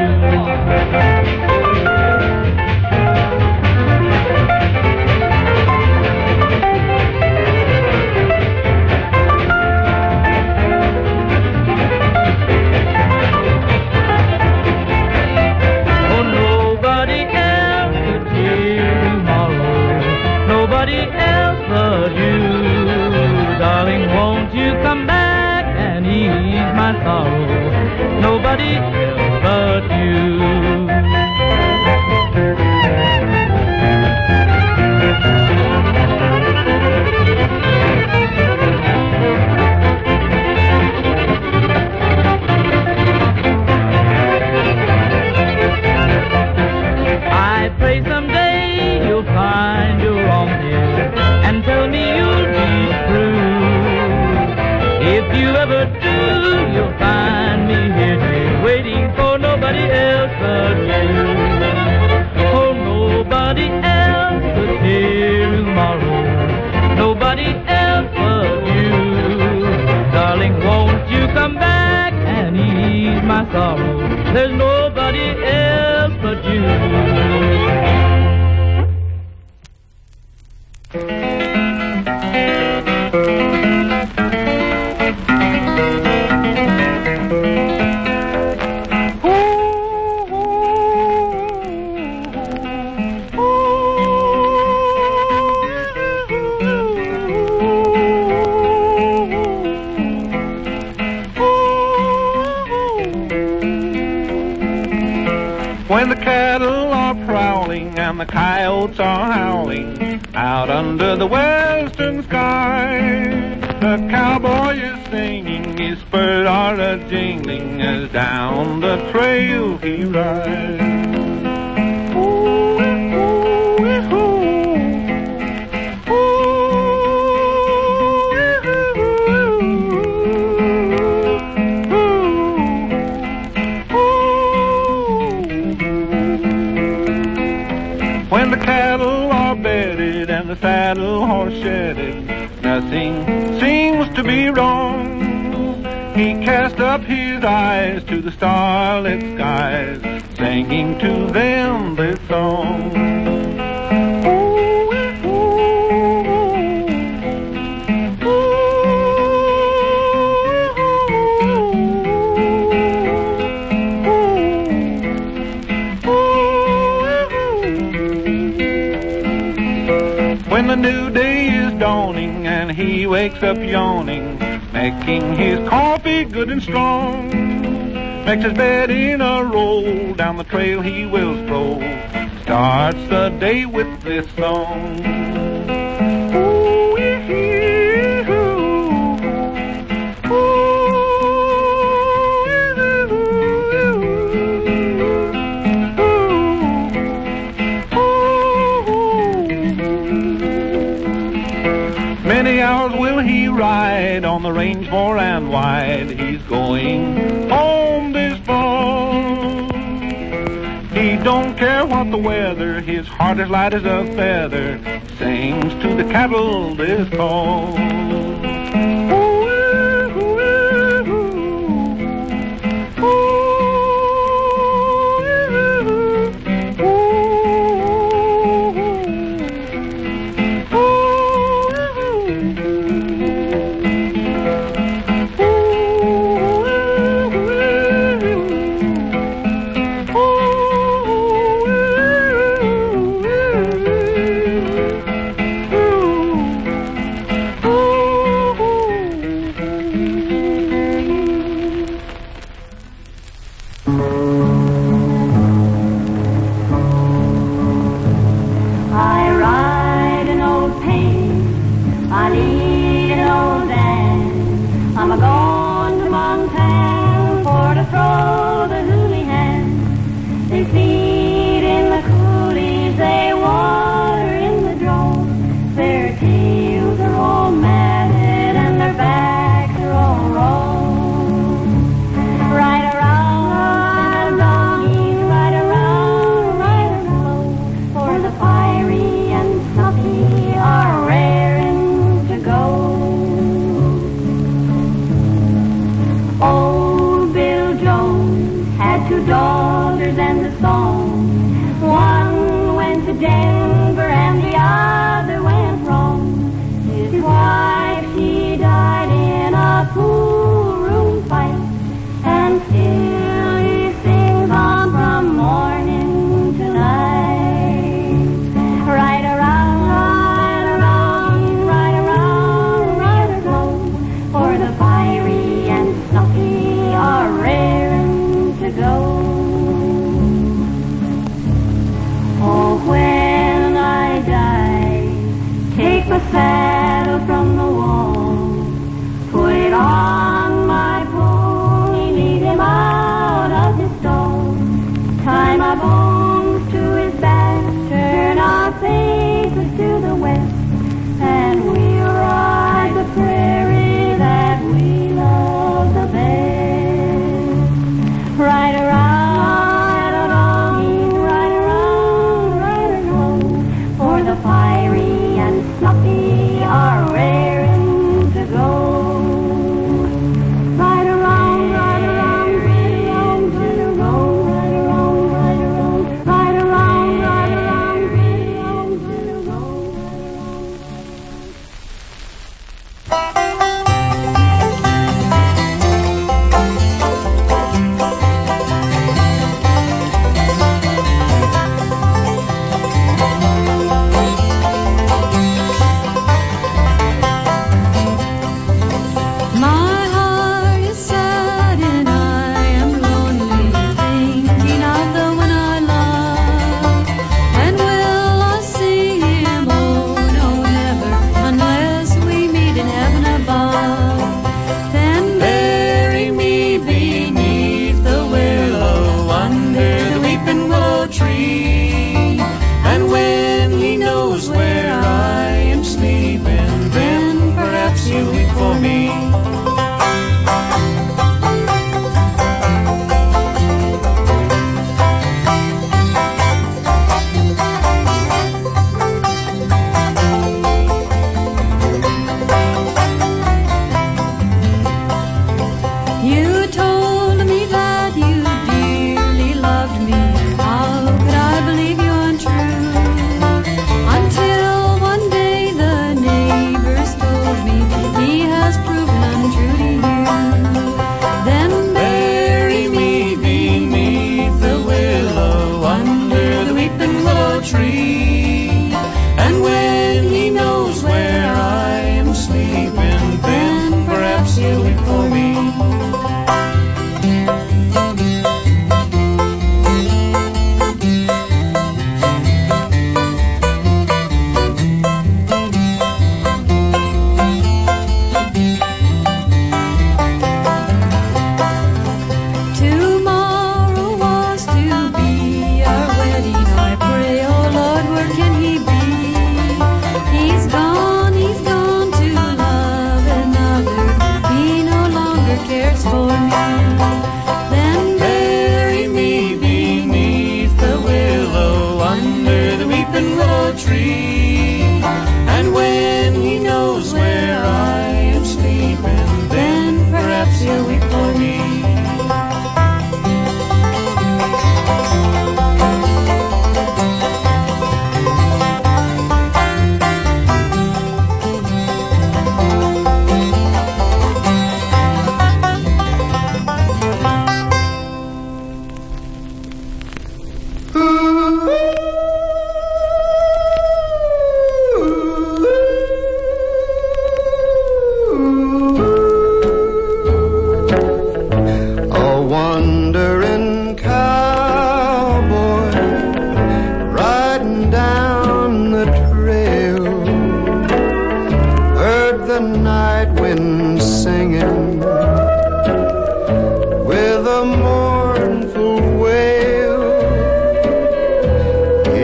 Oh, nobody else could cheer tomorrow, nobody else but you. Darling, won't you come back and ease my sorrow? Nobody else but you. I pray someday you'll find you're wrong, dear, and tell me you'll be true. If you ever do, you'll find me here, dear, waiting for nobody else but you. Oh, nobody else but here tomorrow, nobody else but you. Darling, won't you come back and ease my sorrow? There's nobody else but you. When the cattle are prowling and the coyotes are howling out under the western sky, the cowboy is singing, his spurs are a-jingling as down the trail he rides. When the cattle are bedded and the saddle horse shedded, nothing seems to be wrong. He cast up his eyes to the starlit skies, singing to them this song. When the new day is dawning and he wakes up yawning, making his coffee good and strong, makes his bed in a roll, down the trail he will stroll, starts the day with this song. Many hours will he ride on the range far and wide. He's going home this fall. He don't care what the weather, his heart is light as a feather, sings to the cattle this call.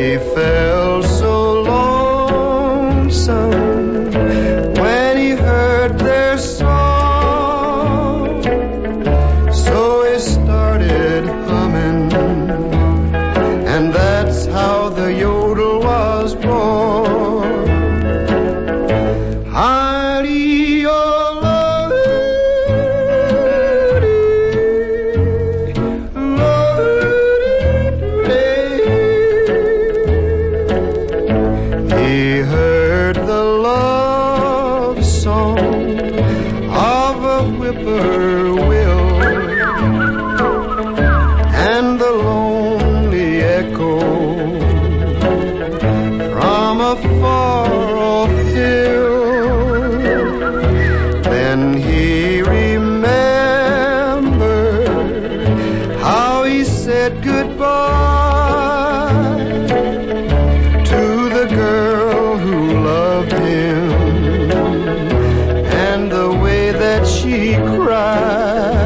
He felt so lonesome when he heard their song. So he started humming, and that's how the yodel was born. He heard the love song of a whippoorwill, and the lonely echo from a far-off hill. Then he remembered how he said goodbye to the girl who loved him, and the way that she cried.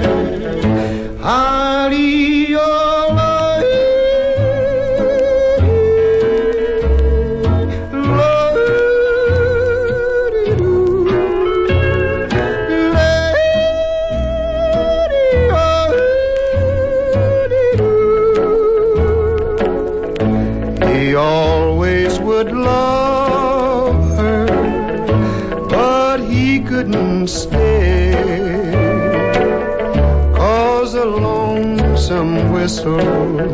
He always would love her, but he couldn't stay, 'cause a lonesome whistle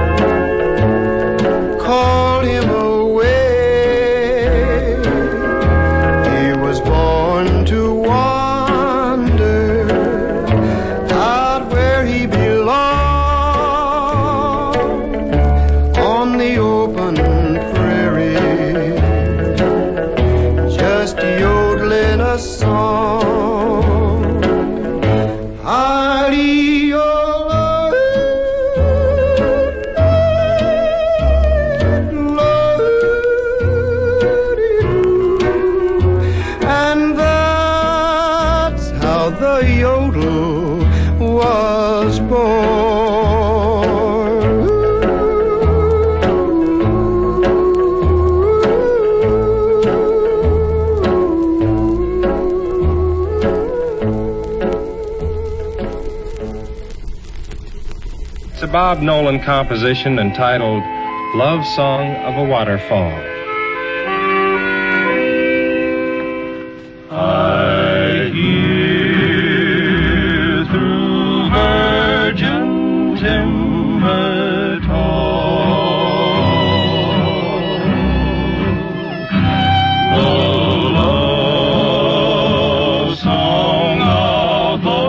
called him away. He was born to wander out where he belonged, on the open prairie, just yodeling a song. And that's how the yodel was born. It's a Bob Nolan composition entitled Love Song of a Waterfall. I hear through virgin timber tall the love song of the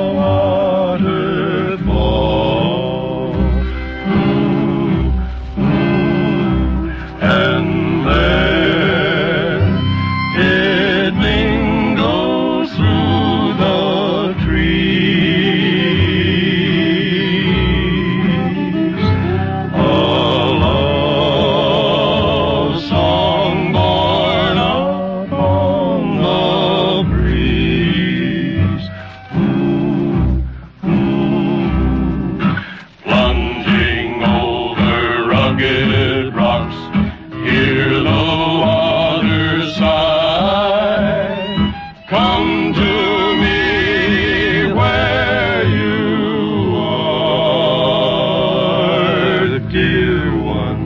waterfall. And there it mingles through the trees, a love song born upon the breeze. Plunging over rugged rocks, hear the water sigh. Come to me where you are, dear one.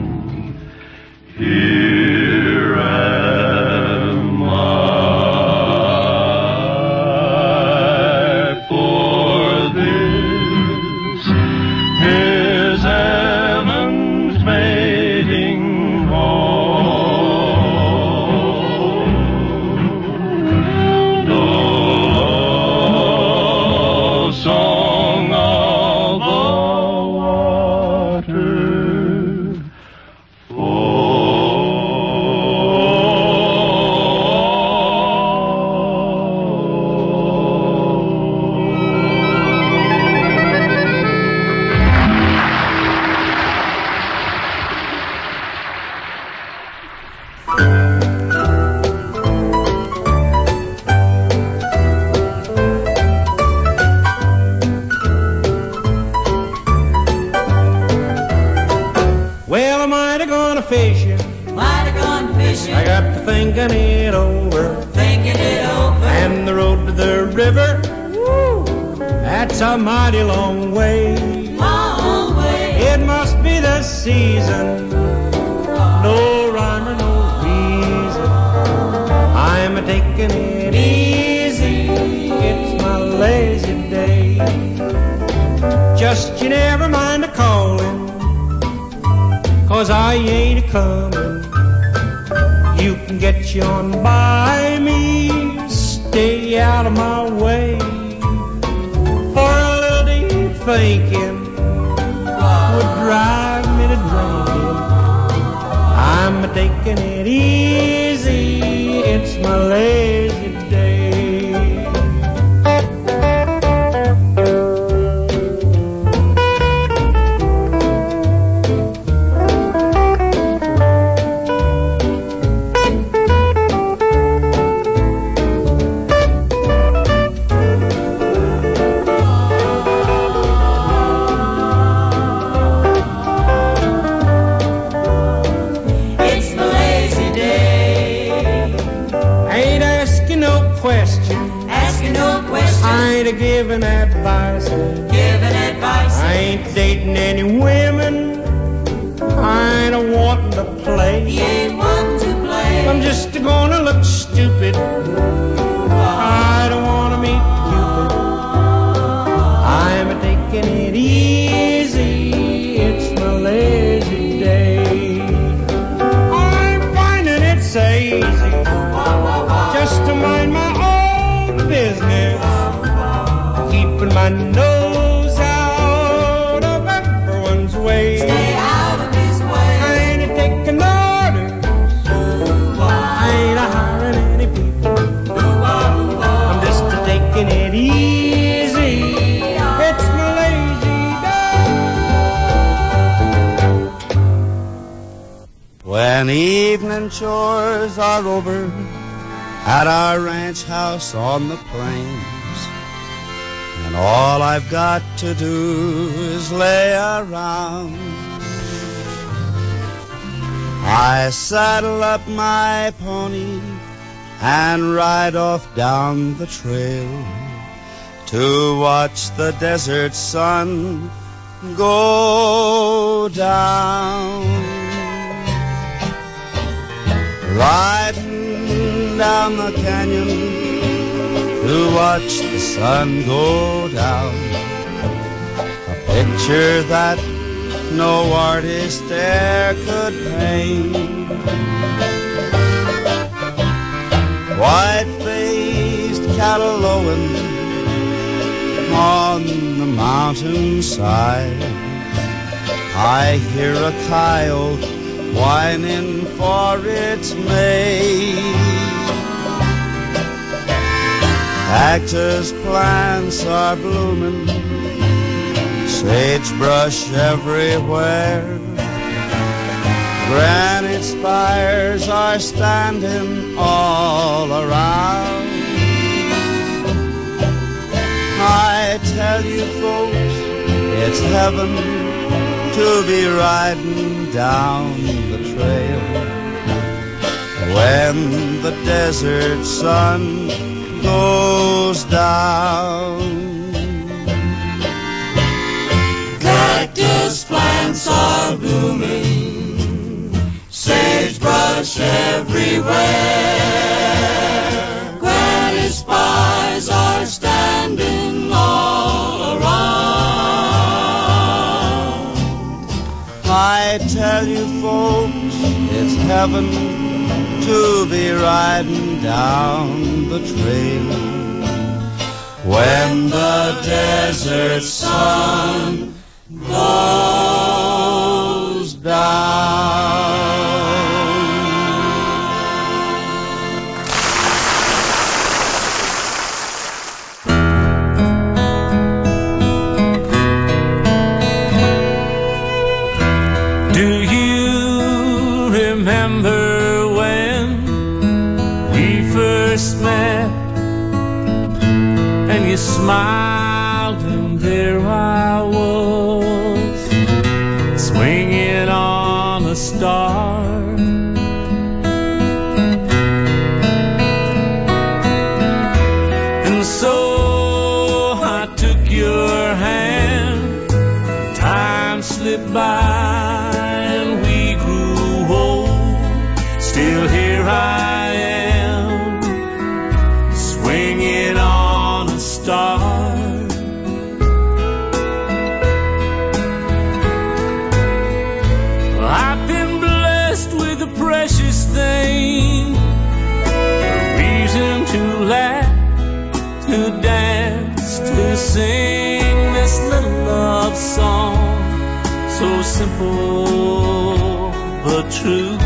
Here am I. For this is heaven's mating hall. The love song of the Well, I might have gone a fishing. Might have gone fishing. I got to thinking it over. Thinking it over. And the road to the river, woo, that's a mighty long way. Long way. It must be the season. No rhyme or no reason. I'm a taking it easy. It's my lazy day. Just you never mind a calling, 'cause I ain't a coming. You can get you on by me. Stay out of my way. For a little deep thinking would drive me to drinking. I'm a taking it easy. It's my lazy day. Giving advice, giving advice. I ain't dating any women. I ain't a wanting to play. He ain't wanting to play. I'm just gonna look stupid. I don't wanna meet Cupid. I'm a taking it easy. It's my lazy day. I'm finding it so easy just to mind my own business. Keeping my nose out of everyone's way. Stay out of his way. I ain't taking orders. I ain't hiring any people. I'm just taking it easy. It's my lazy day. When evening chores are over at our ranch house on the plains, and all I've got to do is lay around, I saddle up my pony and ride off down the trail to watch the desert sun go down. Riding down the canyon to watch the sun go down, a picture that no artist e'er could paint. White-faced cattle lowing on the mountainside, I hear a coyote whining for its mate. Cactus plants are blooming, sagebrush everywhere, granite spires are standing all around. I tell you folks, it's heaven to be riding down the trail when the desert sun goes down. Cactus plants are blooming, sagebrush everywhere, granite spires are standing all around. I tell you folks, it's heaven to be riding down the trail when the desert sun goes down. Do you remember when we first met and you smiled and there I was swinging on sing this little love song, so simple but true.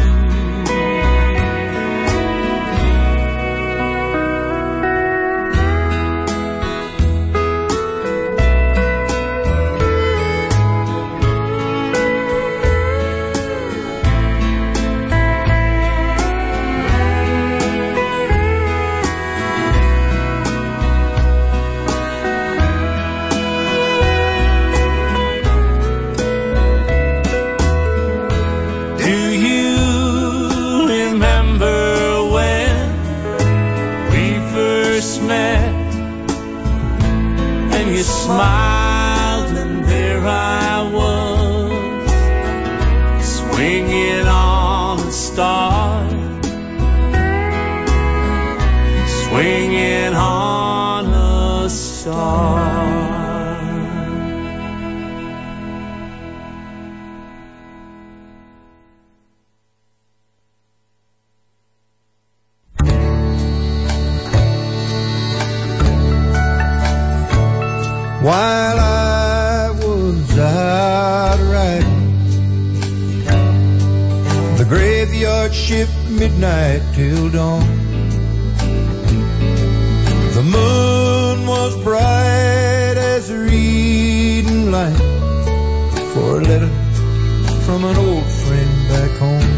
Smiled and there I was, swinging on a star, swinging on a star. While I was out riding the graveyard shift midnight till dawn, the moon was bright as a reading light for a letter from an old friend back home.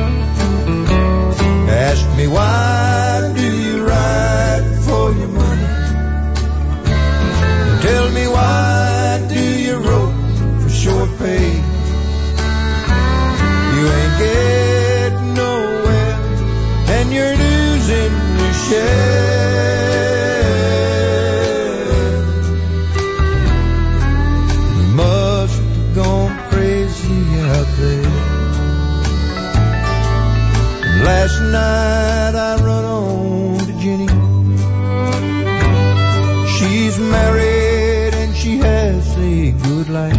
Asked me, why do you ride for your money? Tell me, why do you rope for short pay? You ain't getting nowhere and you're losing your share. You must have gone crazy out there. And last night I run on to Jenny. She's married, she has a good life.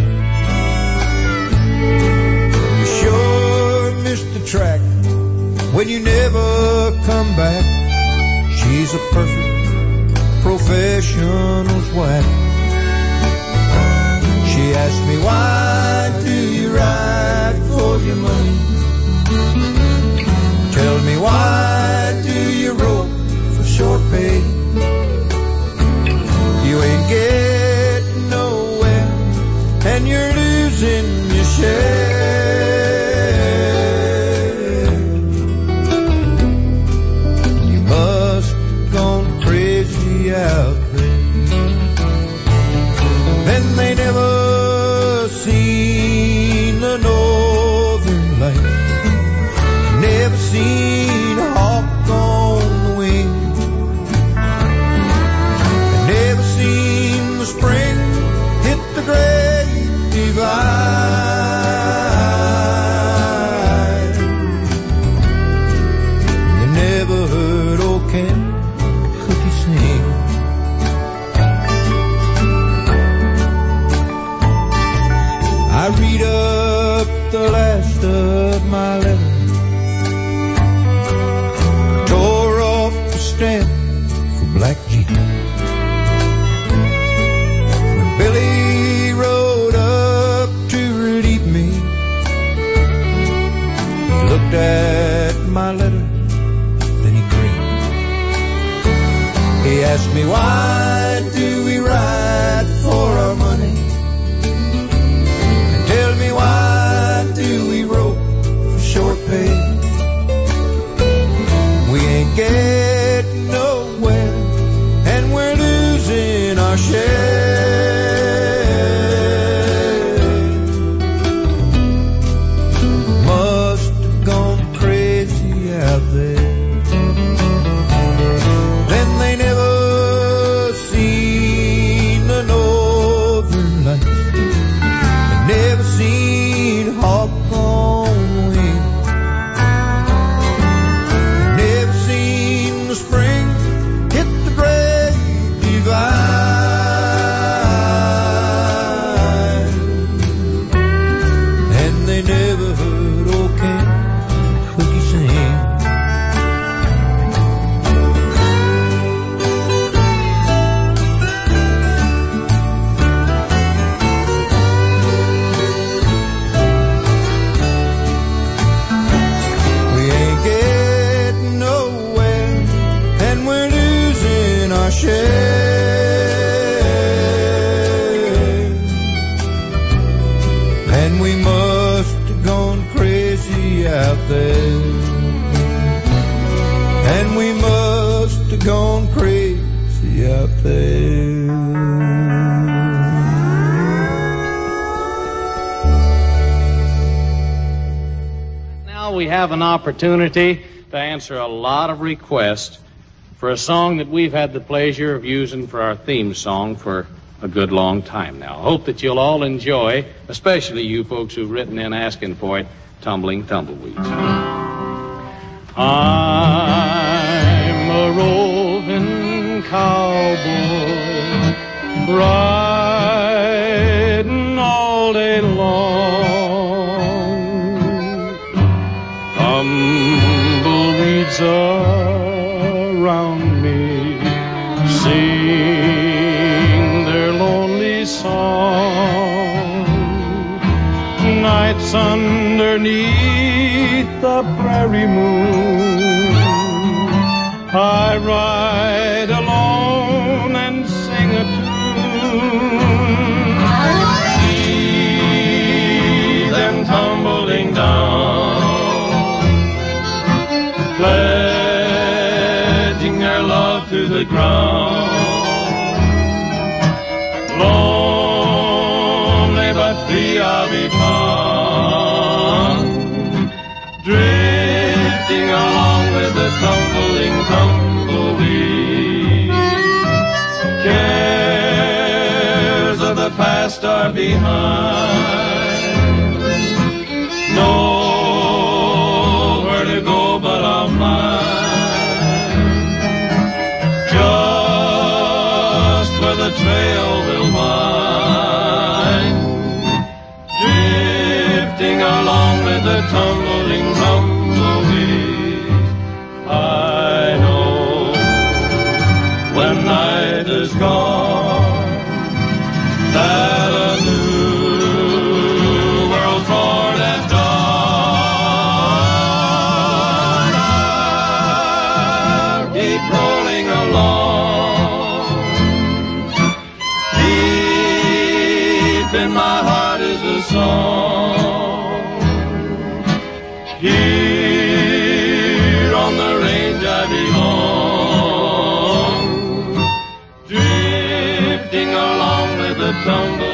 You sure missed the track when you never come back. She's a perfect professional's wife. She asked me, why do you ride for your money? Tell me, why do you rope for short pay? You ain't getting nowhere and you're losing your share. You must have gone crazy out there. Then they never seen the northern light, never seen a hawk on the wing, never seen the spring hit the great divide. You never heard old Ken Cookie sing. I read up the last of my letter, tore off the stamp for Black Jeep. When Billy rode up to relieve me, he looked at my letter, then he grinned. He asked me, why do we ride for our money? And tell me, why do we rope for short pay? We ain't getting nowhere and we're losing our share. Must have gone crazy out there. Then they never see crazy out there. And we must have gone crazy out there. Now we have an opportunity to answer a lot of requests for a song that we've had the pleasure of using for our theme song for a good long time now. I hope that you'll all enjoy, especially you folks who've written in asking for it, Tumbling Tumbleweeds. I'm a roving cowboy, riding all day long. Tumbleweeds around me sing their lonely song. Nights underneath the prairie moon, I ride alone and sing a tune. See them tumbling down, pledging their love to the ground. Lonely but free I'll be found, drifting along with the tumbling tumbleweed. Cares of the past are behind, nowhere to go but I'll find just where the trail will wind, drifting along with the tumbling tumbleweed. I know when night is gone that a new world's born at dawn. I'll keep rolling along. Deep in my heart is a song. Here on the range I belong, drifting along with the tumble.